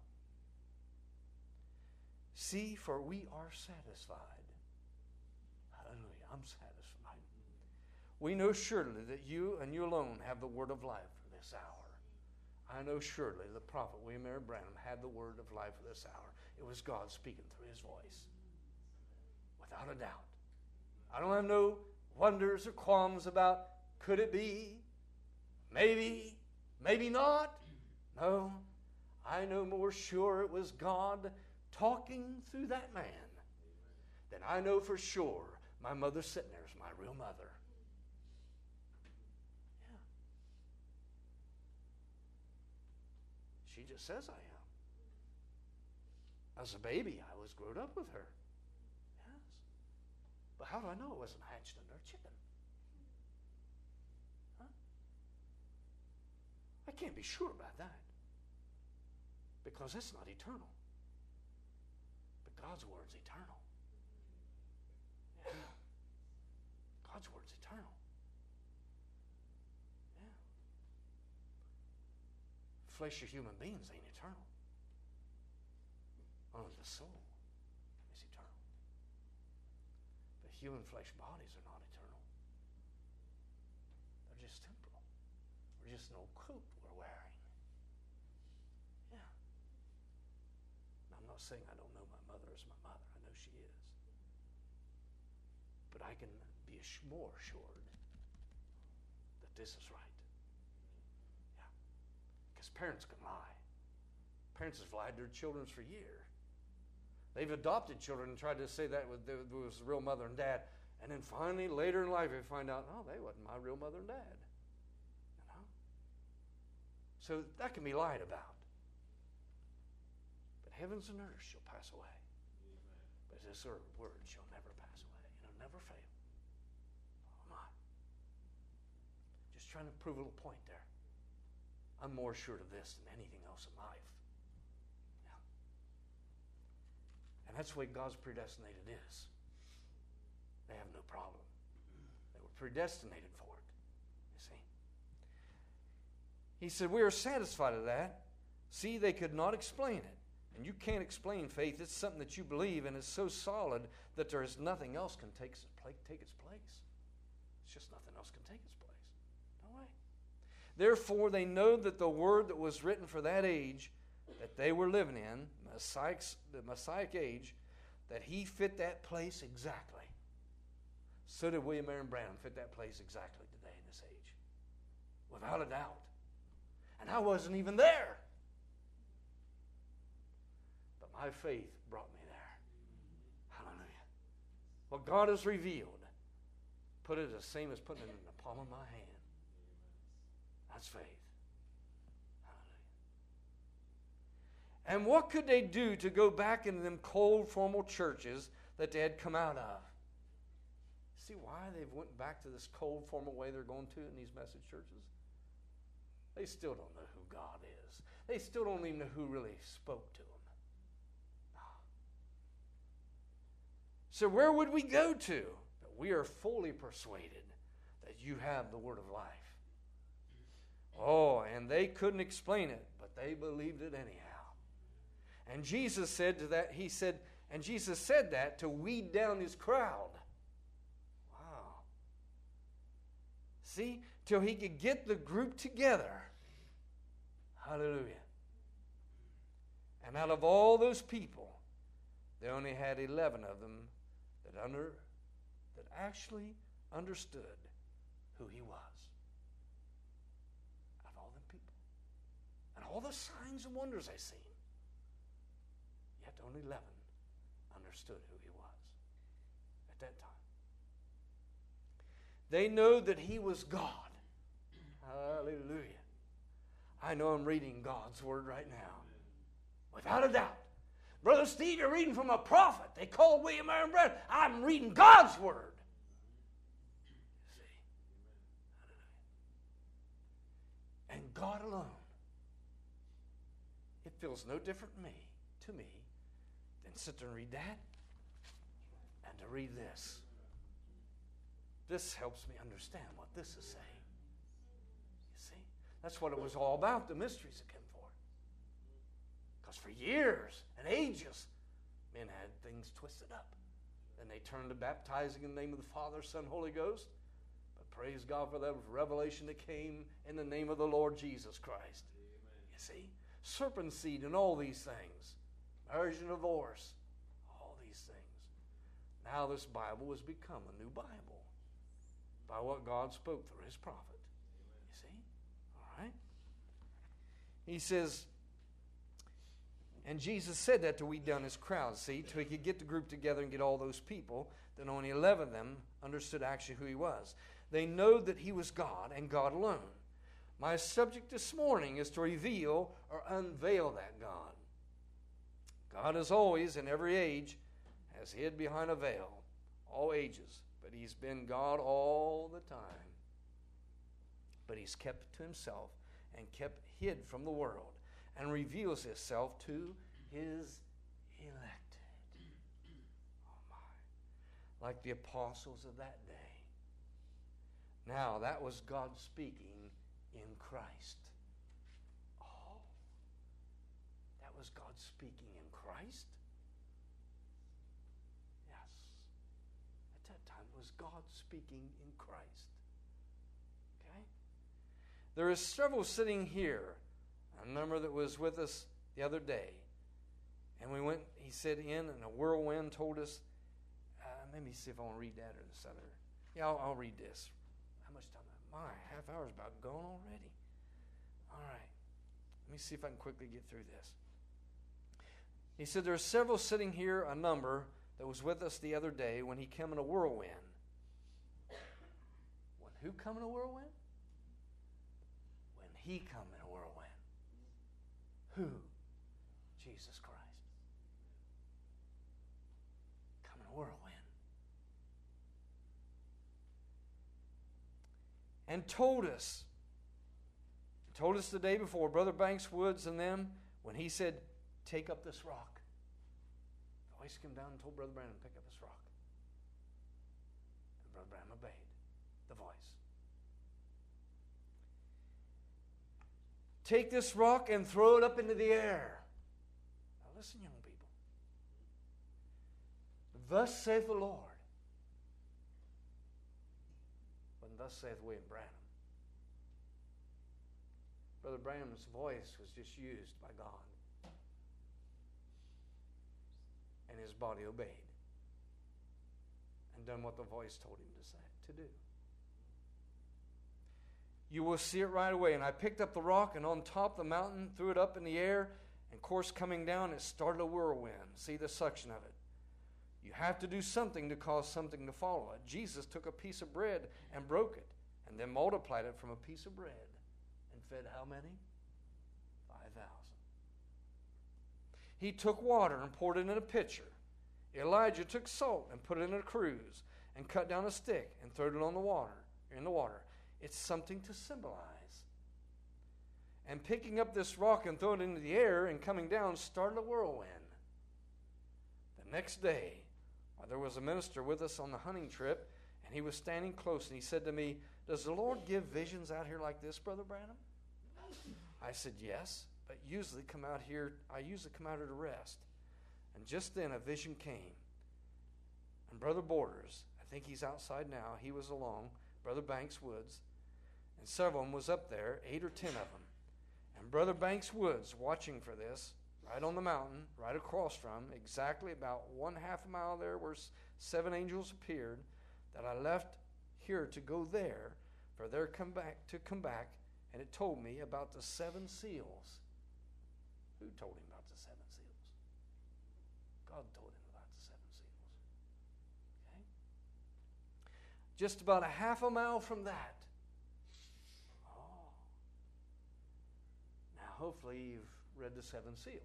S4: See, for we are satisfied. Hallelujah, I'm satisfied. We know surely that you and you alone have the word of life for this hour. I know surely the prophet William Marion Branham had the word of life for this hour. It was God speaking through his voice. Without a doubt. I don't have no wonders or qualms about could it be, maybe, maybe not. No, I know more sure it was God talking through that man than I know for sure my mother sitting there is my real mother. Yeah. She just says I am. As a baby, I was grown up with her. Yes. But how do I know it wasn't hatched under a chicken? Huh? I can't be sure about that. Because that's not eternal. But God's word's eternal. Yeah. God's word's eternal. Yeah. Flesh of human beings ain't eternal. Only the soul is eternal. But human flesh bodies are not eternal. They're just temporal. They're just an old coat we're wearing. Yeah. Now, I'm not saying I don't know my mother as my mother. I know she is. But I can be more assured that this is right. Yeah. Because parents can lie. Parents have lied to their children for years. They've adopted children and tried to say that there was real mother and dad. And then finally, later in life, they find out, oh, they wasn't my real mother and dad. You know? So that can be lied about. But heavens and earth shall pass away. But this word shall never pass away. It'll never fail. Oh, my. Just trying to prove a little point there. I'm more sure of this than anything else in life. And that's the way God's predestinated is. They have no problem. They were predestinated for it. You see. He said, we are satisfied of that. See, they could not explain it. And you can't explain faith. It's something that you believe, and it's so solid that there is nothing else can take, take its place. It's just nothing else can take its place. No way. Therefore, they know that the word that was written for that age that they were living in, Messiah, the Messianic age, that he fit that place exactly. So did William Aaron Branham fit that place exactly today in this age. Without a doubt. And I wasn't even there. But my faith brought me there. Hallelujah. What God has revealed, put it the same as putting it in the palm of my hand. That's faith. And what could they do to go back into them cold, formal churches that they had come out of? See why they've went back to this cold, formal way they're going to in these message churches? They still don't know who God is. They still don't even know who really spoke to them. No. So where would we go to? But we are fully persuaded that you have the word of life. Oh, and they couldn't explain it, but they believed it anyhow. And Jesus said to that, he said, and Jesus said that to weed down his crowd. Wow. See, till he could get the group together. Hallelujah. And out of all those people, they only had eleven of them that under that actually understood who he was. Out of all them people. And all the signs and wonders they seen. Yet only eleven understood who he was at that time. They know that he was God. Hallelujah. I know I'm reading God's word right now. Without a doubt. Brother Steve, you're reading from a prophet. They called William Aaron Branham. I'm reading God's word. You see? And God alone. It feels no different to me, to me than sit there and read that and to read this. This helps me understand what this is saying. You see? That's what it was all about, the mysteries that came forth. Because for years and ages, men had things twisted up. Then they turned to baptizing in the name of the Father, Son, Holy Ghost. But praise God for the revelation that came in the name of the Lord Jesus Christ. Amen. You see? Serpent seed and all these things. Marriage and divorce. All these things. Now this Bible has become a new Bible. By what God spoke through his prophet. You see? All right? He says, and Jesus said that to weed down his crowd, see, till he could get the group together and get all those people. Then only eleven of them understood actually who he was. They know that he was God and God alone. My subject this morning is to reveal or unveil that God. God as always, in every age, has hid behind a veil, all ages. But he's been God all the time. But he's kept to himself and kept hid from the world and reveals himself to his elected. Oh my. Like the apostles of that day. Now, that was God speaking in Christ. Oh. That was God speaking in Christ? At that time, it was God speaking in Christ. Okay? There is several sitting here. A number that was with us the other day. And we went, he said, in, and a whirlwind told us, uh, let me see if I want to read that or this other. Yeah, I'll, I'll read this. How much time? My, half hour's about gone already. All right. Let me see if I can quickly get through this. He said, there are several sitting here, a number that was with us the other day when he came in a whirlwind. When who come in a whirlwind? When he come in a whirlwind. Who? Jesus Christ. Come in a whirlwind. And told us, told us the day before, Brother Banks Woods and them, when he said, take up this rock. The voice came down and told Brother Branham to pick up this rock. And Brother Branham obeyed the voice. Take this rock and throw it up into the air. Now Listen, young people. Thus saith the Lord. But thus saith William Branham. Brother Branham's voice was just used by God. And his body obeyed. And done what the voice told him to say, to do. You will see it right away. And I picked up the rock and on top of the mountain, threw it up in the air, and of course coming down, it started a whirlwind. See the suction of it. You have to do something to cause something to follow it. Jesus took a piece of bread and broke it, and then multiplied it from a piece of bread. And fed how many? Five thousand. He took water and poured it in a pitcher. Elijah took salt and put it in a cruse, and cut down a stick and threw it on the water, in the water. It's something to symbolize. And picking up this rock and throwing it into the air and coming down started a whirlwind. The next day, there was a minister with us on the hunting trip, and he was standing close, and he said to me, "Does the Lord give visions out here like this, Brother Branham?" I said, "Yes, but usually come out here, I usually come out here to rest." And just then a vision came. And Brother Borders, I think he's outside now, he was along, Brother Banks Woods, and several of them was up there, eight or ten of them. And Brother Banks Woods, watching for this, right on the mountain, right across from, exactly about one half a mile there where seven angels appeared, that I left here to go there, for their come back to come back, and it told me about the seven seals. Who told him about the seven seals? God told him about the seven seals. Okay? Just about a half a mile from that. Oh. Now hopefully you've read the seven seals.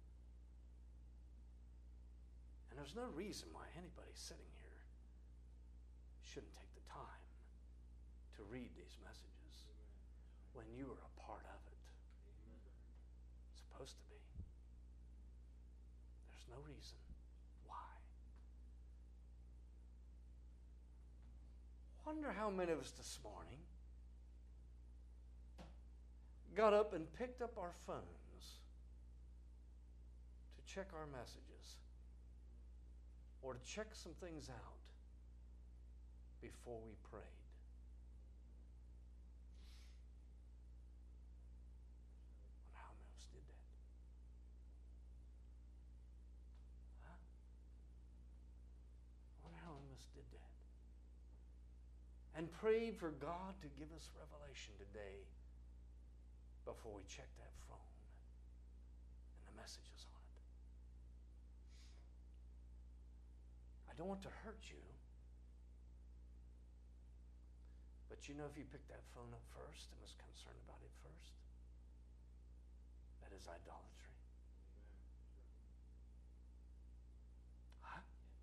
S4: And there's no reason why anybody sitting here shouldn't take the time to read these messages when you are a part of it. It's supposed to be. There's no reason why. Wonder how many of us this morning got up and picked up our phones to check our messages or to check some things out before we prayed. Wonder how many of us did that. Huh? Wonder how many of us did that. And prayed for God to give us revelation today before we check that phone and the messages on it. I don't want to hurt you, but you know if you picked that phone up first and was concerned about it first, that is idolatry. Huh?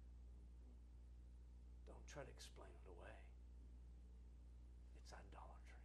S4: Don't try to explain it away. It's idolatry.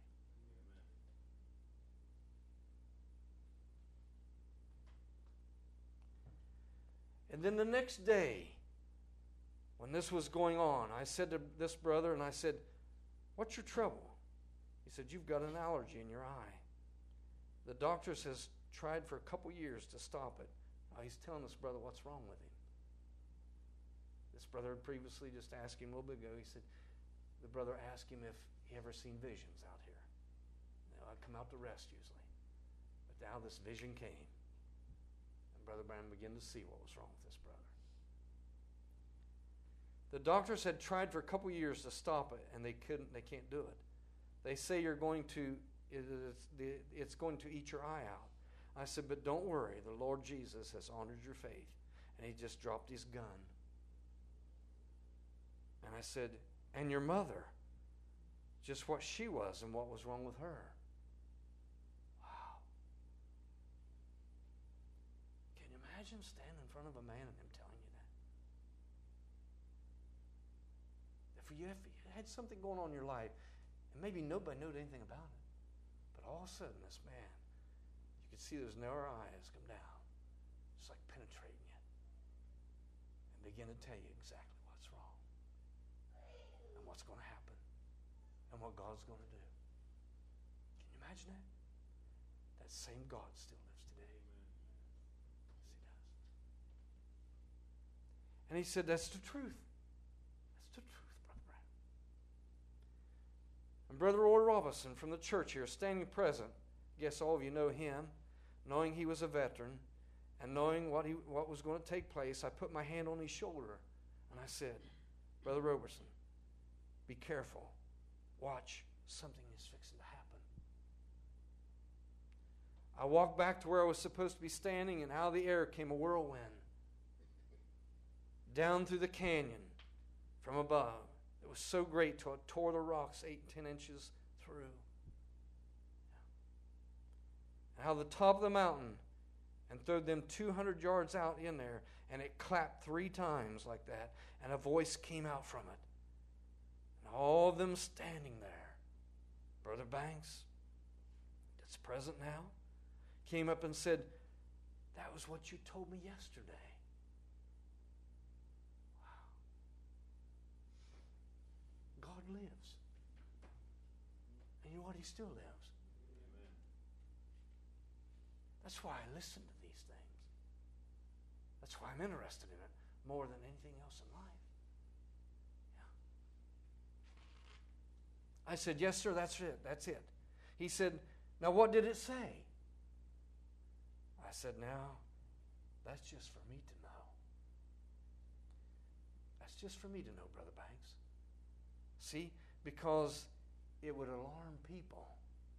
S4: And then the next day, when this was going on, I said to this brother, and I said, "What's your trouble?" He said, "You've got an allergy in your eye. The doctor has tried for a couple years to stop it." Now he's telling this brother what's wrong with him. This brother had previously just asked him a little bit ago. He said, the brother asked him if he ever seen visions out here. You know, I come out to rest usually. But now this vision came. And Brother Branham began to see what was wrong with this brother. The doctors had tried for a couple years to stop it, and they couldn't. They can't do it. They say you're going to, it's going to eat your eye out. I said, but don't worry. The Lord Jesus has honored your faith. And he just dropped his gun. And I said, and your mother, just what she was and what was wrong with her. Wow. Can you imagine standing in front of a man and him telling you that? If you, if you had something going on in your life, and maybe nobody knew anything about it, but all of a sudden this man, you could see those narrow eyes come down, just like penetrating you, and begin to tell you exactly what's wrong, and what's going to happen, and what God's going to do. Can you imagine that? That same God still lives today. Yes, he does. And he said, that's the truth. That's the truth, Brother Branham. And Brother Roy Robinson from the church here, standing present, I guess all of you know him, knowing he was a veteran and knowing what he what was going to take place, I put my hand on his shoulder and I said, Brother Roberson, be careful. Watch, something is fixing to happen. I walked back to where I was supposed to be standing, and out of the air came a whirlwind down through the canyon from above. It was so great till it tore the rocks eight and ten inches through. And out of the top of the mountain, and threw them two hundred yards out in there, and it clapped three times like that, and a voice came out from it. And all of them standing there, Brother Banks, that's present now, came up and said, that was what you told me yesterday. Wow. God lives. And you know what? He still lives. Amen. That's why I listen to these things. That's why I'm interested in it more than anything else in life. I said, yes, sir, that's it. That's it. He said, now what did it say? I said, now, that's just for me to know. That's just for me to know, Brother Banks. See, because it would alarm people.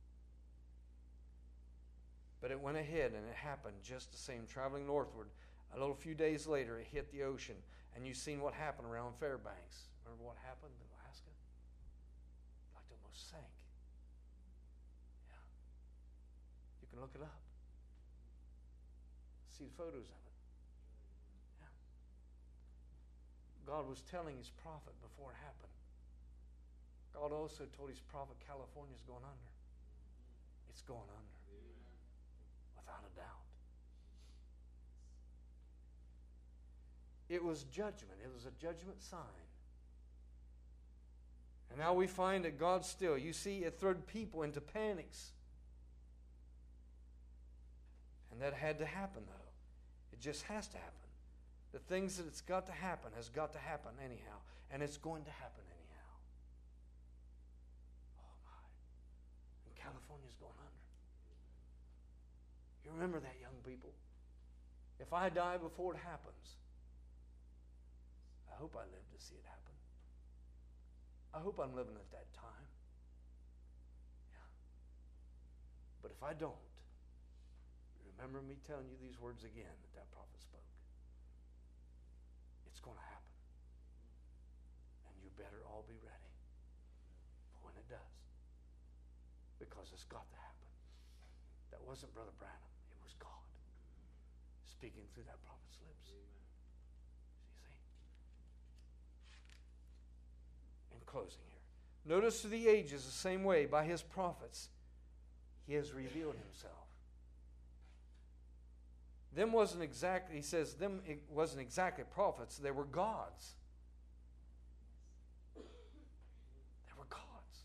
S4: But it went ahead and it happened just the same, traveling northward. A little few days later, it hit the ocean. And you've seen what happened around Fairbanks. Remember what happened in Alaska? Like it almost sank. Yeah. You can look it up. See the photos of it. Yeah. God was telling his prophet before it happened. God also told his prophet California's going under. It's going under. Without a doubt. It was judgment. It was a judgment sign. And now we find that God still, you see, it threw people into panics. And that had to happen, though. It just has to happen. The things that it's got to happen has got to happen anyhow. And it's going to happen anyhow. Oh, my. And California's going under. You remember that, young people? If I die before it happens, I hope I live to see it happen. I hope I'm living at that time. Yeah. But if I don't, remember me telling you these words again that that prophet spoke. It's going to happen. And you better all be ready for when it does. Because it's got to happen. That wasn't Brother Branham. It was God speaking through that prophet's lips. Amen. In closing here, notice through the ages the same way by his prophets he has revealed himself. Them wasn't exactly, he says, them it wasn't exactly prophets, they were gods. They were gods.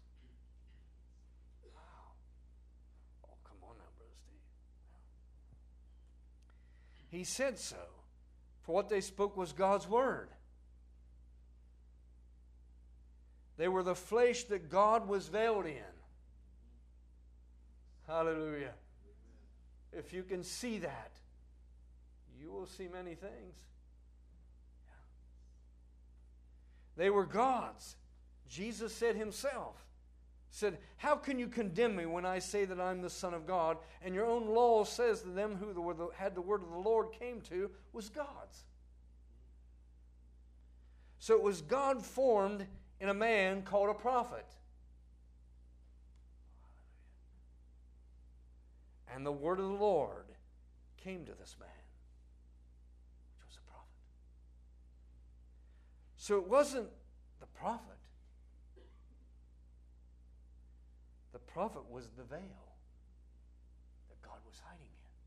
S4: Wow. Oh, come on now, Brother Steve. Yeah. He said so, for what they spoke was God's word. They were the flesh that God was veiled in. Hallelujah. If you can see that, you will see many things. Yeah. They were gods. Jesus said himself, said, how can you condemn me when I say that I'm the Son of God? And your own law says that them who had the word of the Lord came to was gods. So it was God formed in a man called a prophet. And the word of the Lord came to this man, which was a prophet. So it wasn't the prophet. The prophet was the veil that God was hiding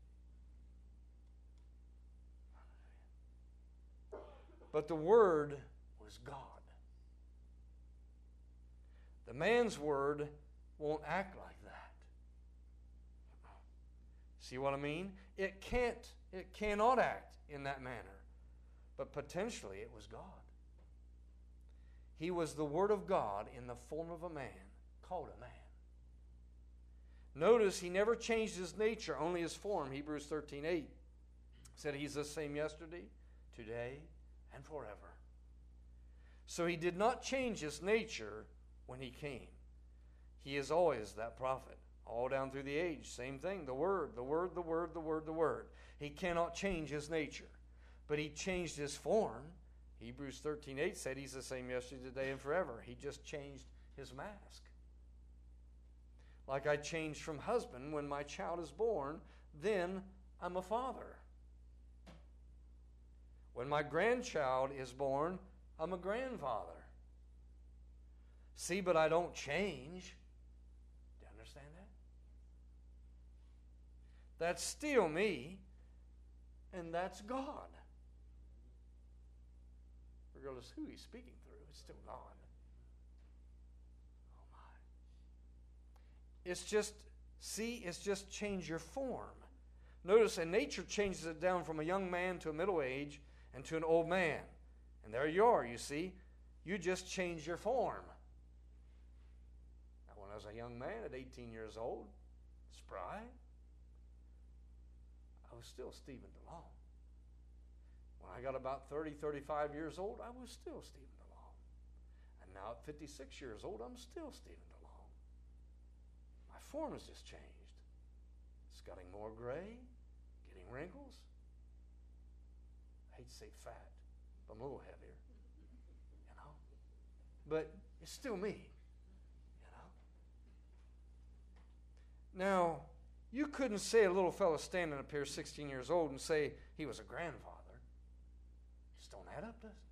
S4: in. But the word was God. The man's word won't act like that. See what I mean? It can't, it cannot act in that manner. but potentially it was God. He was the Word of God in the form of a man, called a man. Notice he never changed his nature, only his form. Hebrews thirteen eight said he's the same yesterday, today, and forever. So he did not change his nature when he came. He is always that prophet, all down through the age. Same thing, the Word, the Word, the Word, the Word, the Word. He cannot change his nature, but he changed his form. Hebrews thirteen eight said he's the same yesterday, today, and forever. He just changed his mask. Like I changed from husband when my child is born, then I'm a father. When my grandchild is born, I'm a grandfather. See, but I don't change. Do you understand that? That's still me, and that's God. Regardless who he's speaking through, it's still God. Oh my. It's just, see, it's just change your form. Notice, and nature changes it down from a young man to a middle age and to an old man. And there you are, you see. You just change your form. Now, when I was a young man at eighteen years old, spry, I was still Stephen DeLong. When I got about thirty, thirty-five years old, I was still Stephen DeLong. And now at fifty-six years old, I'm still Stephen DeLong. My form has just changed. It's getting more gray, getting wrinkles. I hate to say fat, but I'm a little heavier, you know. But it's still me, you know. Now, you couldn't say a little fellow standing up here, sixteen years old, and say he was a grandfather. Just don't add up, does it?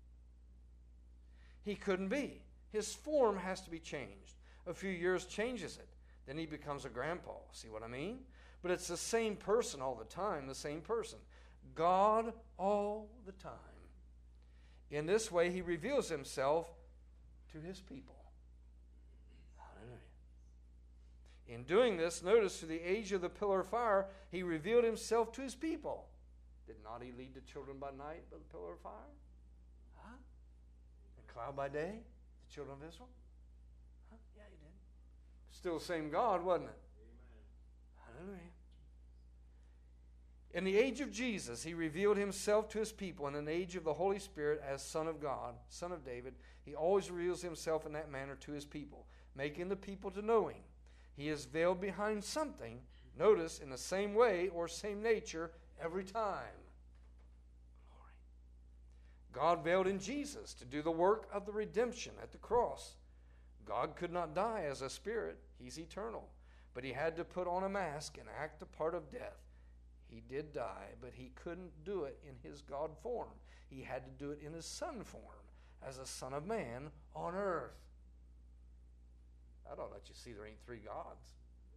S4: He couldn't be. His form has to be changed. A few years changes it. Then he becomes a grandpa. See what I mean? But it's the same person all the time, the same person. God all the time. In this way, he reveals himself to his people. Hallelujah. In doing this, notice through the age of the pillar of fire, he revealed himself to his people. Did not he lead the children by night by the pillar of fire? Huh? And cloud by day, the children of Israel? Huh? Yeah, he did. Still the same God, wasn't it? Amen. Hallelujah. In the age of Jesus, he revealed himself to his people. In the age of the Holy Spirit as Son of God, Son of David, he always reveals himself in that manner to his people, making the people to know him. He is veiled behind something, notice, in the same way or same nature every time. Glory. God veiled in Jesus to do the work of the redemption at the cross. God could not die as a spirit. He's eternal. But he had to put on a mask and act a part of death. He did die, but he couldn't do it in his God form. He had to do it in his Son form, as a Son of Man on earth. That ought to let you see there ain't three gods.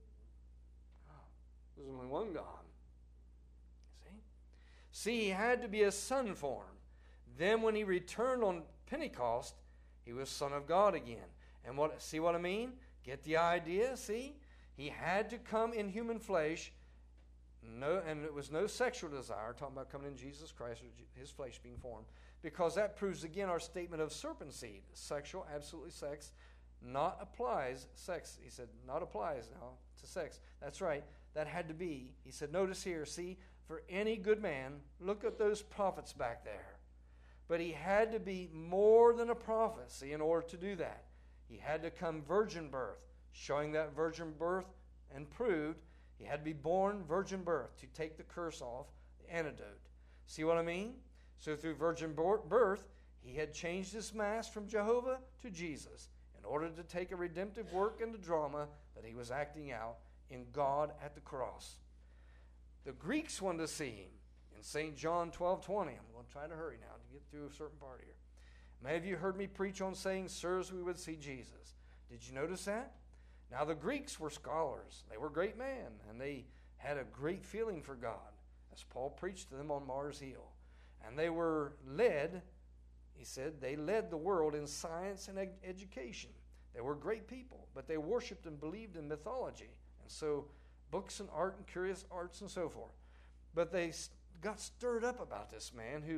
S4: Oh, there's only one God. See? See, he had to be a Son form. Then when he returned on Pentecost, he was Son of God again. And what? See what I mean? Get the idea? See? He had to come in human flesh. No, and it was no sexual desire, talking about coming in Jesus Christ, or his flesh being formed, because that proves again our statement of serpent seed. Sexual, absolutely sex, not applies, sex, he said, not applies now to sex. That's right, that had to be. He said, notice here, see, for any good man, look at those prophets back there. But he had to be more than a prophet, see, in order to do that. He had to come virgin birth, showing that virgin birth and proved he had to be born virgin birth to take the curse off, the antidote. See what I mean? So through virgin birth, he had changed his mask from Jehovah to Jesus in order to take a redemptive work in the drama that he was acting out in God at the cross. The Greeks wanted to see him in Saint John twelve twenty. I'm going to try to hurry now to get through a certain part here. Many of you heard me preach on saying, sirs, we would see Jesus. Did you notice that? Now, the Greeks were scholars. They were great men, and they had a great feeling for God, as Paul preached to them on Mars Hill. And they were led, he said, they led the world in science and ed- education. They were great people, but they worshipped and believed in mythology. And so, books and art and curious arts and so forth. But they got stirred up about this man who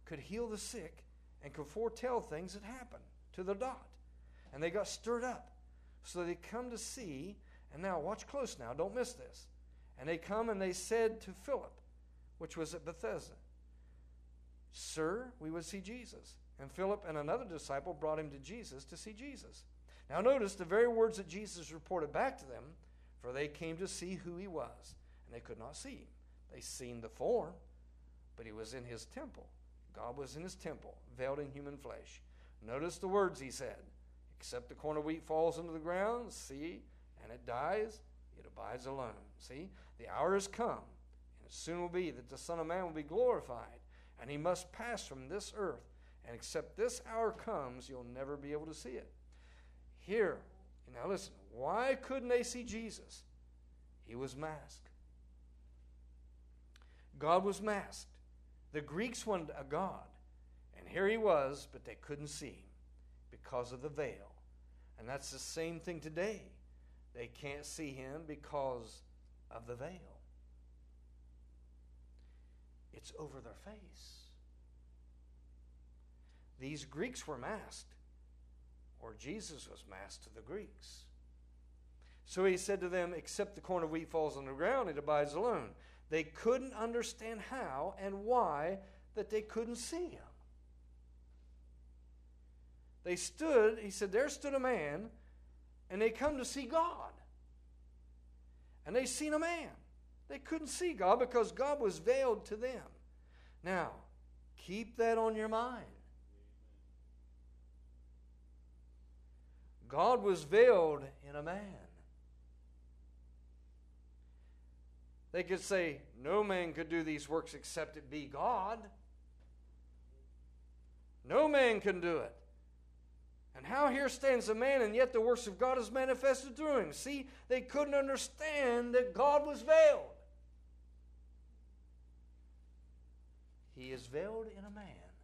S4: could heal the sick and could foretell things that happened to the dot. And they got stirred up. So they come to see, and now watch close now, don't miss this. And they come and they said to Philip, which was at Bethesda, Sir, we would see Jesus. And Philip and another disciple brought him to Jesus to see Jesus. Now notice the very words that Jesus reported back to them, for they came to see who he was, and they could not see him. They seen the form, but he was in his temple. God was in his temple, veiled in human flesh. Notice the words he said. Except the corn of wheat falls into the ground, see, and it dies, it abides alone. See, the hour has come, and it soon will be that the Son of Man will be glorified, and he must pass from this earth. And except this hour comes, you'll never be able to see it. Here, now listen, why couldn't they see Jesus? He was masked. God was masked. The Greeks wanted a God, and here he was, but they couldn't see him because of the veil. And that's the same thing today. They can't see him because of the veil. It's over their face. These Greeks were masked, or Jesus was masked to the Greeks. So he said to them, except the corn of wheat falls on the ground, it abides alone. They couldn't understand how and why that they couldn't see him. They stood, he said, there stood a man, and they come to see God. And they seen a man. They couldn't see God because God was veiled to them. Now, keep that on your mind. God was veiled in a man. They could say, no man could do these works except it be God. No man can do it. And how here stands a man, and yet the works of God is manifested through him. See, they couldn't understand that God was veiled. He is veiled in a man,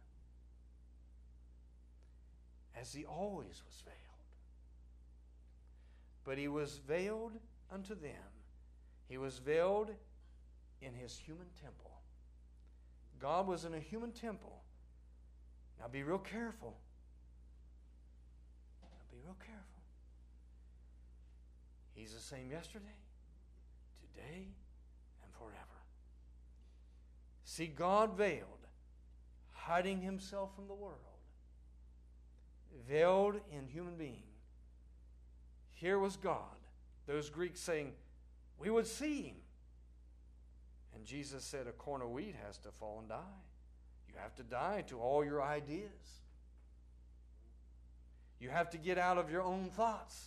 S4: as he always was veiled. But he was veiled unto them. He was veiled in his human temple. God was in a human temple. Now be real careful. Now be real careful. He's the same yesterday, today, and forever. See, God veiled, hiding himself from the world, veiled in human being. Here was God. Those Greeks saying, we would see him. And Jesus said, a corn of wheat has to fall and die. You have to die to all your ideas. You have to get out of your own thoughts.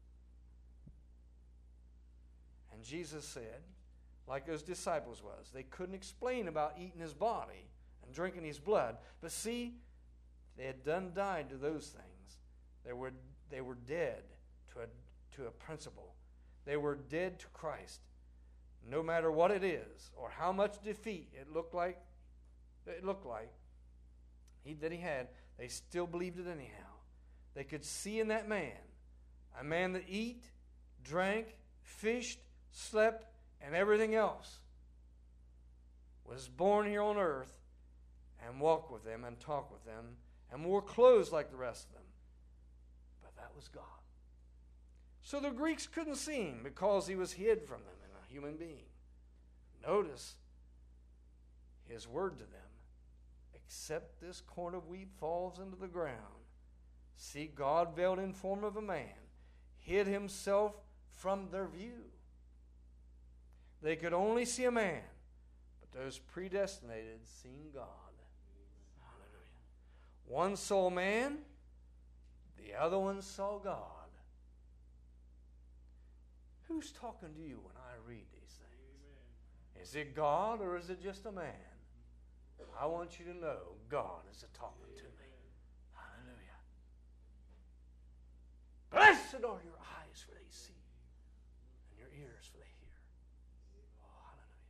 S4: And Jesus said, like those disciples was, they couldn't explain about eating his body and drinking his blood. But see, they had done died to those things. They were, they were dead to a, to a principle. They were dead to Christ. No matter what it is, or how much defeat it looked like, it looked like he, that he had, they still believed it anyhow. They could see in that man, a man that eat, drank, fished, slept, and everything else, was born here on earth and walked with them and talked with them and wore clothes like the rest of them. But that was God. So the Greeks couldn't see him because he was hid from them in a human being. Notice his word to them. Except this corn of wheat falls into the ground. See, God veiled in form of a man, hid himself from their view. They could only see a man, but those predestinated seen God. Hallelujah. One saw man, the other one saw God. Who's talking to you when I read these things? Amen. Is it God or is it just a man? I want you to know God is talking to me. Hallelujah. Blessed are your eyes for they see, and your ears for they hear. Oh, hallelujah.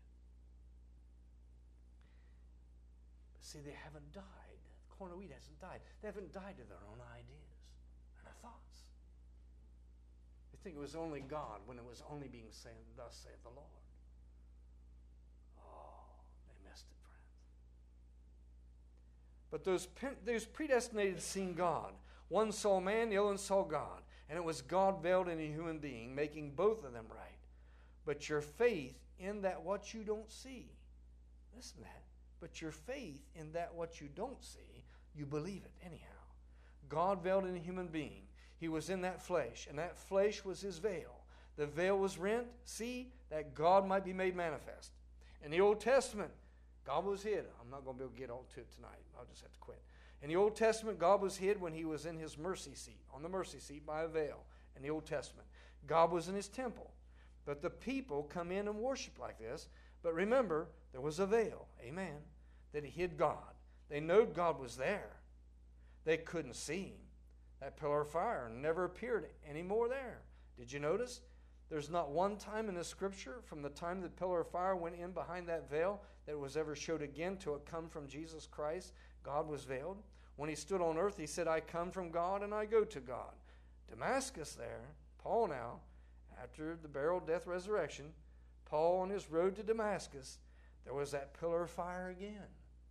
S4: But see, they haven't died. The corn of wheat hasn't died. They haven't died to their own ideas and their thoughts. They think it was only God when it was only being said, thus saith the Lord. Oh, they missed it, friends. But those, those predestinated seen God. One saw man, the other one saw God. And it was God veiled in a human being, making both of them right. But your faith in that what you don't see. Listen to that. But your faith in that what you don't see, you believe it anyhow. God veiled in a human being. He was in that flesh, and that flesh was his veil. The veil was rent, see, that God might be made manifest. In the Old Testament, God was hid. I'm not going to be able to get all to it tonight. I'll just have to quit. In the Old Testament, God was hid when he was in his mercy seat, on the mercy seat by a veil in the Old Testament. God was in his temple. But the people come in and worship like this. But remember, there was a veil, amen, that hid God. They knew God was there. They couldn't see him. That pillar of fire never appeared anymore there. Did you notice? There's not one time in the Scripture from the time the pillar of fire went in behind that veil that it was ever showed again till it come from Jesus Christ. God was veiled. When he stood on earth, he said, I come from God and I go to God. Damascus there, Paul now, after the burial, death, resurrection, Paul on his road to Damascus, there was that pillar of fire again.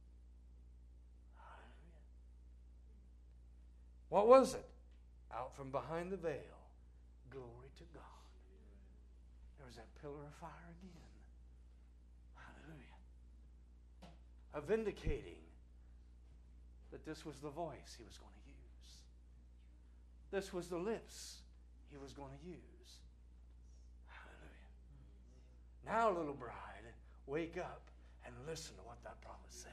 S4: What was it? Out from behind the veil. Glory to God. There was that pillar of fire again. Hallelujah. Of vindicating that this was the voice he was going to use. This was the lips he was going to use. Hallelujah. Now, little bride, wake up and listen to what that prophet said.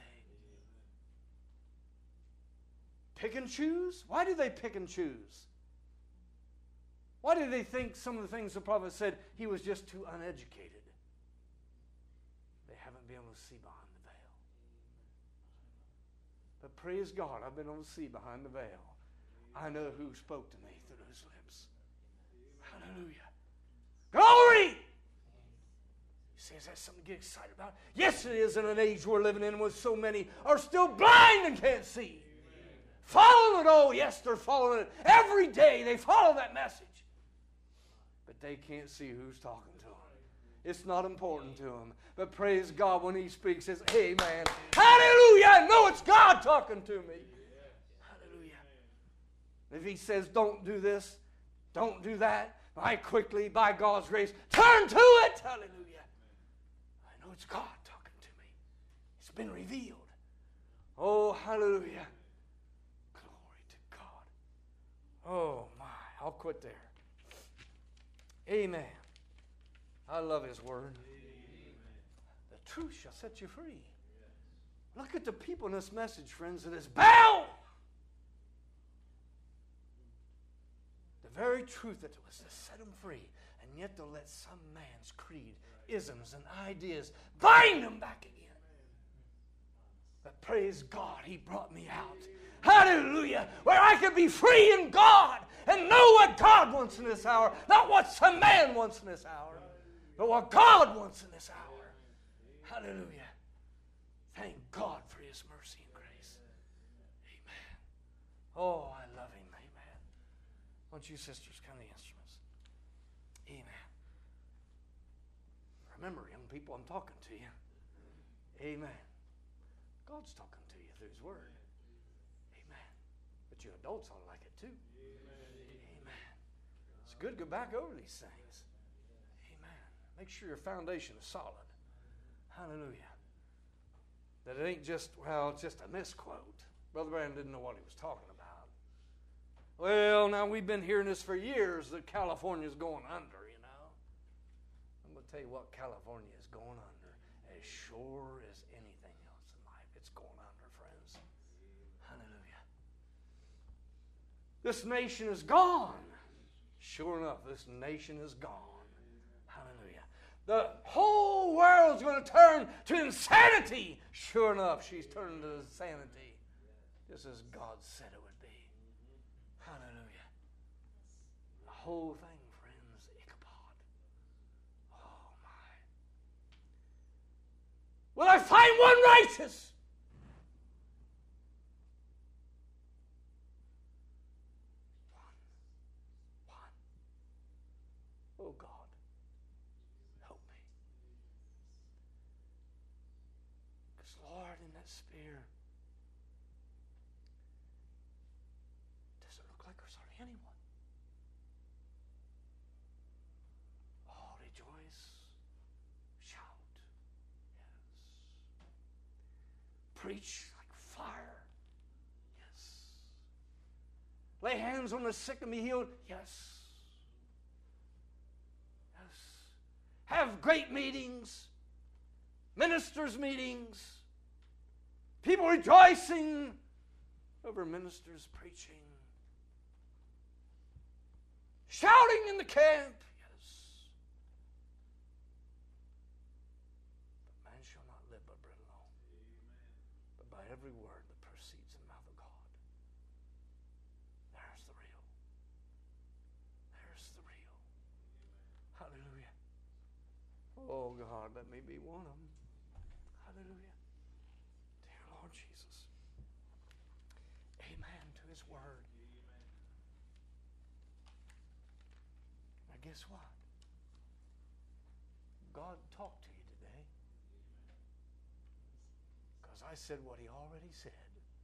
S4: Pick and choose? Why do they pick and choose? Why do they think some of the things the prophet said he was just too uneducated? They haven't been able to see behind the veil. But praise God, I've been able to see behind the veil. I know who spoke to me through those lips. Hallelujah. Glory! You say, is that something to get excited about? Yes, it is in an age we're living in where so many are still blind and can't see. Following it, oh yes, they're following it. Every day they follow that message. But they can't see who's talking to them. It's not important to them. But praise God, when he speaks, says, amen. Hallelujah, I know it's God talking to me. Hallelujah. If he says, don't do this, don't do that, I quickly, by God's grace, turn to it. Hallelujah. I know it's God talking to me. It's been revealed. Oh, hallelujah. Oh, my. I'll quit there. Amen. I love his word. Amen. The truth shall set you free. Look at the people in this message, friends. It is bow. The very truth that was to set them free, and yet to let some man's creed, isms, and ideas bind them back again. But praise God, he brought me out. Hallelujah. Where I can be free in God and know what God wants in this hour. Not what some man wants in this hour, but what God wants in this hour. Hallelujah. Thank God for his mercy and grace. Amen. Oh, I love him. Amen. Won't you sisters come to the instruments? Amen. Remember, young people, I'm talking to you. Amen. God's talking to you through his word. But you adults ought to like it too. Amen. Amen. It's good to go back over these things. Amen. Make sure your foundation is solid. Hallelujah. That it ain't just, well, it's just a misquote. Brother Branham didn't know what he was talking about. Well, now we've been hearing this for years that California's going under, you know. I'm going to tell you what California is going under as sure as anything else in life. It's going under, friends. Hallelujah. This nation is gone. Sure enough, this nation is gone. Hallelujah. The whole world's going to turn to insanity. Sure enough, she's turning to insanity. Just as God said it would be. Hallelujah. The whole thing, friends, Ichabod. Oh, my. Will I find one righteous? Oh, God, help me. Because, Lord, in that spear, preach like fire. Yes. Lay hands on the sick and be healed. Yes. Yes. Have great meetings, ministers' meetings, people rejoicing over ministers preaching, shouting in the camp. Yes. But man shall not live by bread alone, but by every word that proceeds in the mouth of God. There's the real. There's the real. Hallelujah. Oh God, let me be one of them. Hallelujah. Dear Lord Jesus. Amen to His word. Now guess what? God talked to you today. Because I said what He already said.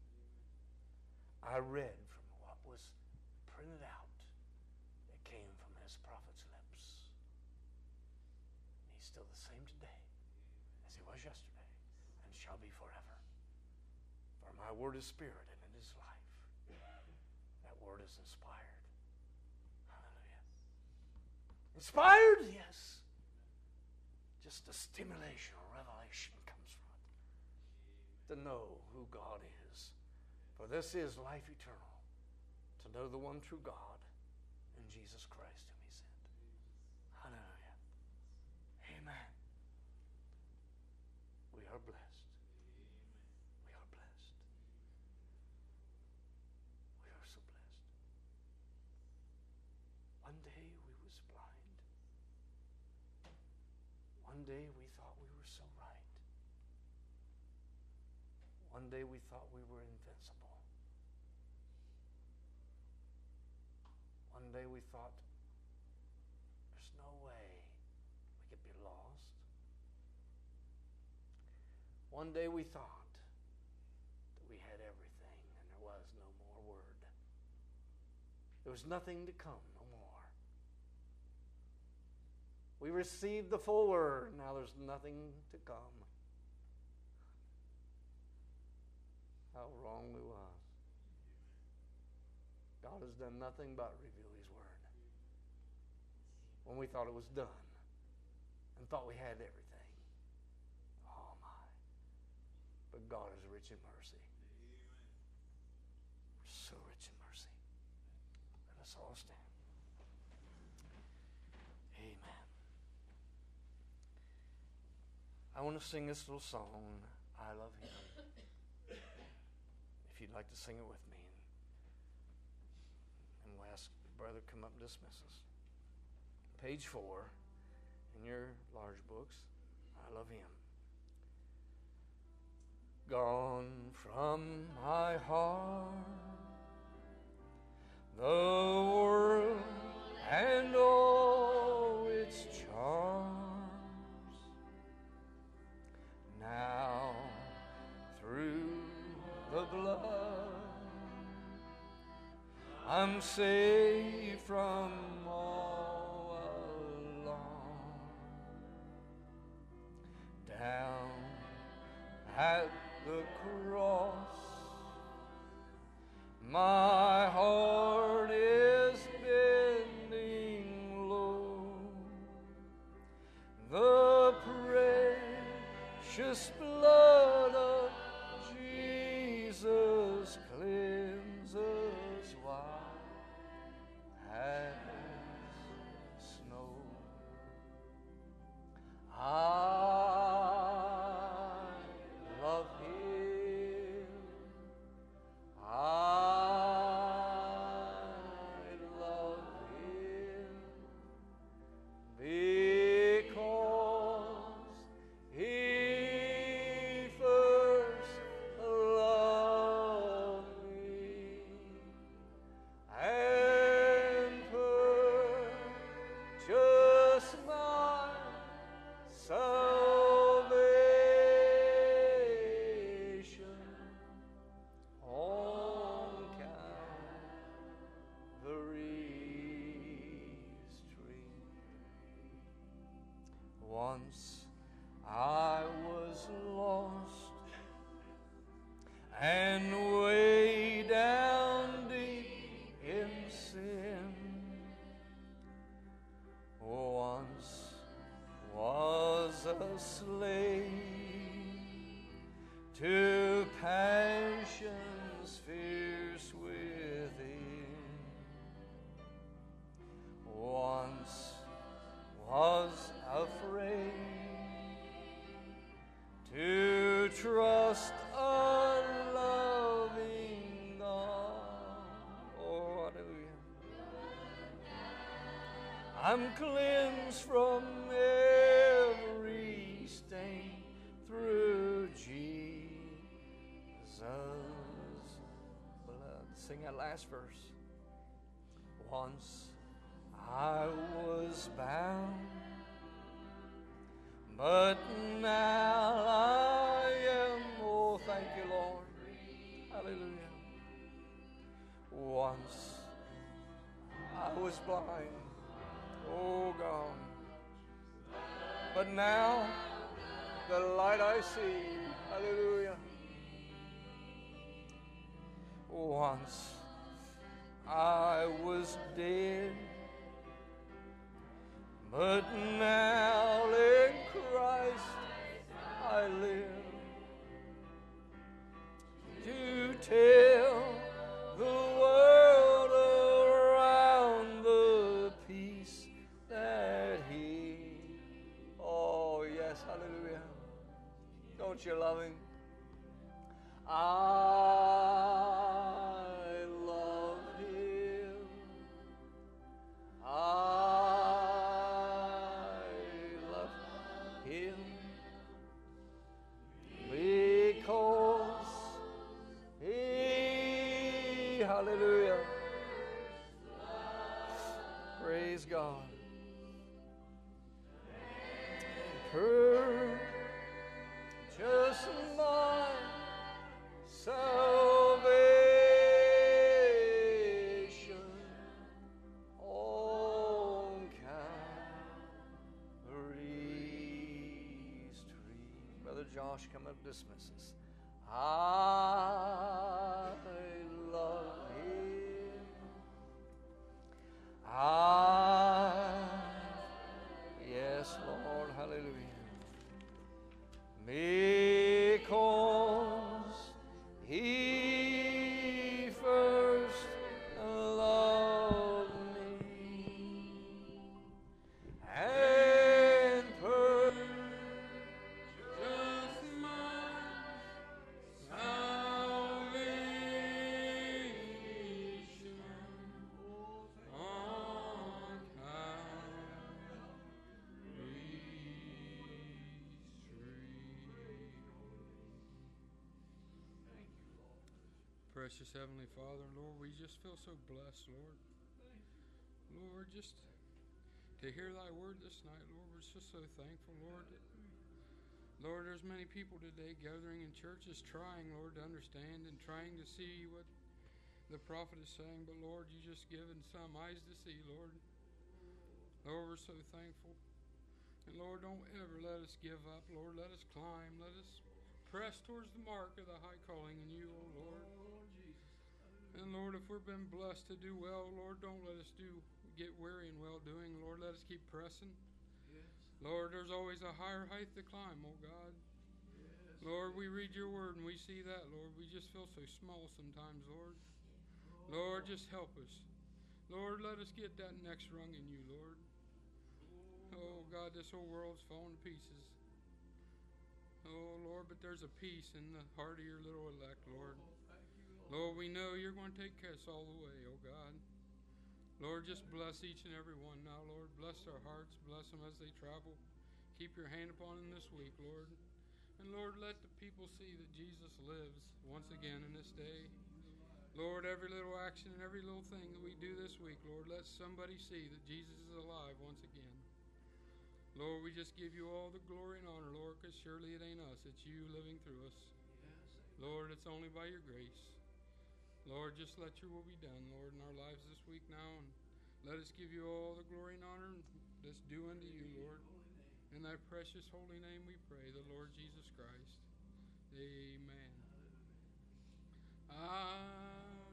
S4: I read from what was printed out that came from His prophet's lips. And He's still the same today as He was yesterday and shall be forever. For my word is spirit and it is life. That word is inspired. Hallelujah. Inspired? Yes. Just a stimulation or revelation comes from it. To know who God is. For this is life eternal. To know the one true God and Jesus Christ whom He sent. Hallelujah. Amen. We are blessed. We are blessed. We are so blessed. One day we was blind. One day we thought we were so right. One day we thought we were invincible. One day we thought there's no way we could be lost. One day we thought that we had everything and there was no more word. There was nothing to come, no more. We received the full word, now there's nothing to come. How wrong we was. God has done nothing but reveal His word. When we thought it was done and thought we had everything. Oh my. But God is rich in mercy. So rich in mercy. Let us all stand. Amen. I want to sing this little song, I Love Him. If you'd like to sing it with me. And we'll ask the brother to come up and dismiss us. Page four in your large books, I Love Him. Gone from my heart the world and all its charms. Now through the blood I'm saved from all alarm. Down at the cross my heart is bending low. The precious blood of Jesus cleanses white as snow. I love Him. I love Him because He first loved me and purchased my salvation on Calvary's tree. Once I was lost, I'm cleansed from every stain through Jesus' blood. Sing that last verse. Once I was bound, but now I am. Oh, thank you, Lord. Hallelujah. Once I was blind, oh God, but now the light I see. Hallelujah. Once I was dead, but now in Christ I live to tell the world around the peace that He. Oh, yes, hallelujah. Don't you love Him? I love Him. I love Him because He, hallelujah, praise God, purchase my salvation on Calvary's tree. Brother Josh, come up and dismiss us. I love Him. I, yes, Lord, hallelujah. Because He first loved me and purchased my salvation on Calvary's tree.
S5: Precious Heavenly Father, Lord, we just feel so blessed, Lord. Lord, just to hear Thy word this night, Lord, we're just so thankful, Lord. Lord, there's many people today gathering in churches trying, Lord, to understand and trying to see what the prophet is saying, but Lord, you just given some eyes to see, Lord. Lord, we're so thankful. And Lord, don't ever let us give up, Lord. Let us climb. Let us press towards the mark of the high calling in you, O Lord. And Lord, if we've been blessed to do well, Lord, don't let us do get weary in well doing. Lord, let us keep pressing. Yes. Lord, there's always a higher height to climb, oh God. Yes. Lord, we read your word and we see that, Lord. We just feel so small sometimes, Lord. Oh. Lord, just help us. Lord, let us get that next rung in you, Lord. Oh God, this whole world's falling to pieces. Oh Lord, but there's a peace in the heart of your little elect, Lord. Lord, we know you're going to take care of us all the way, oh God. Lord, just bless each and every one now, Lord. Bless their hearts. Bless them as they travel. Keep your hand upon them this week, Lord. And Lord, let the people see that Jesus lives once again in this day. Lord, every little action and every little thing that we do this week, Lord, let somebody see that Jesus is alive once again. Lord, we just give you all the glory and honor, Lord, because surely it ain't us. It's you living through us. Lord, it's only by your grace. Lord, just let your will be done, Lord, in our lives this week now. And let us give you all the glory and honor that's due unto you, Lord. In thy precious holy name we pray, the Lord Jesus Christ. Amen. I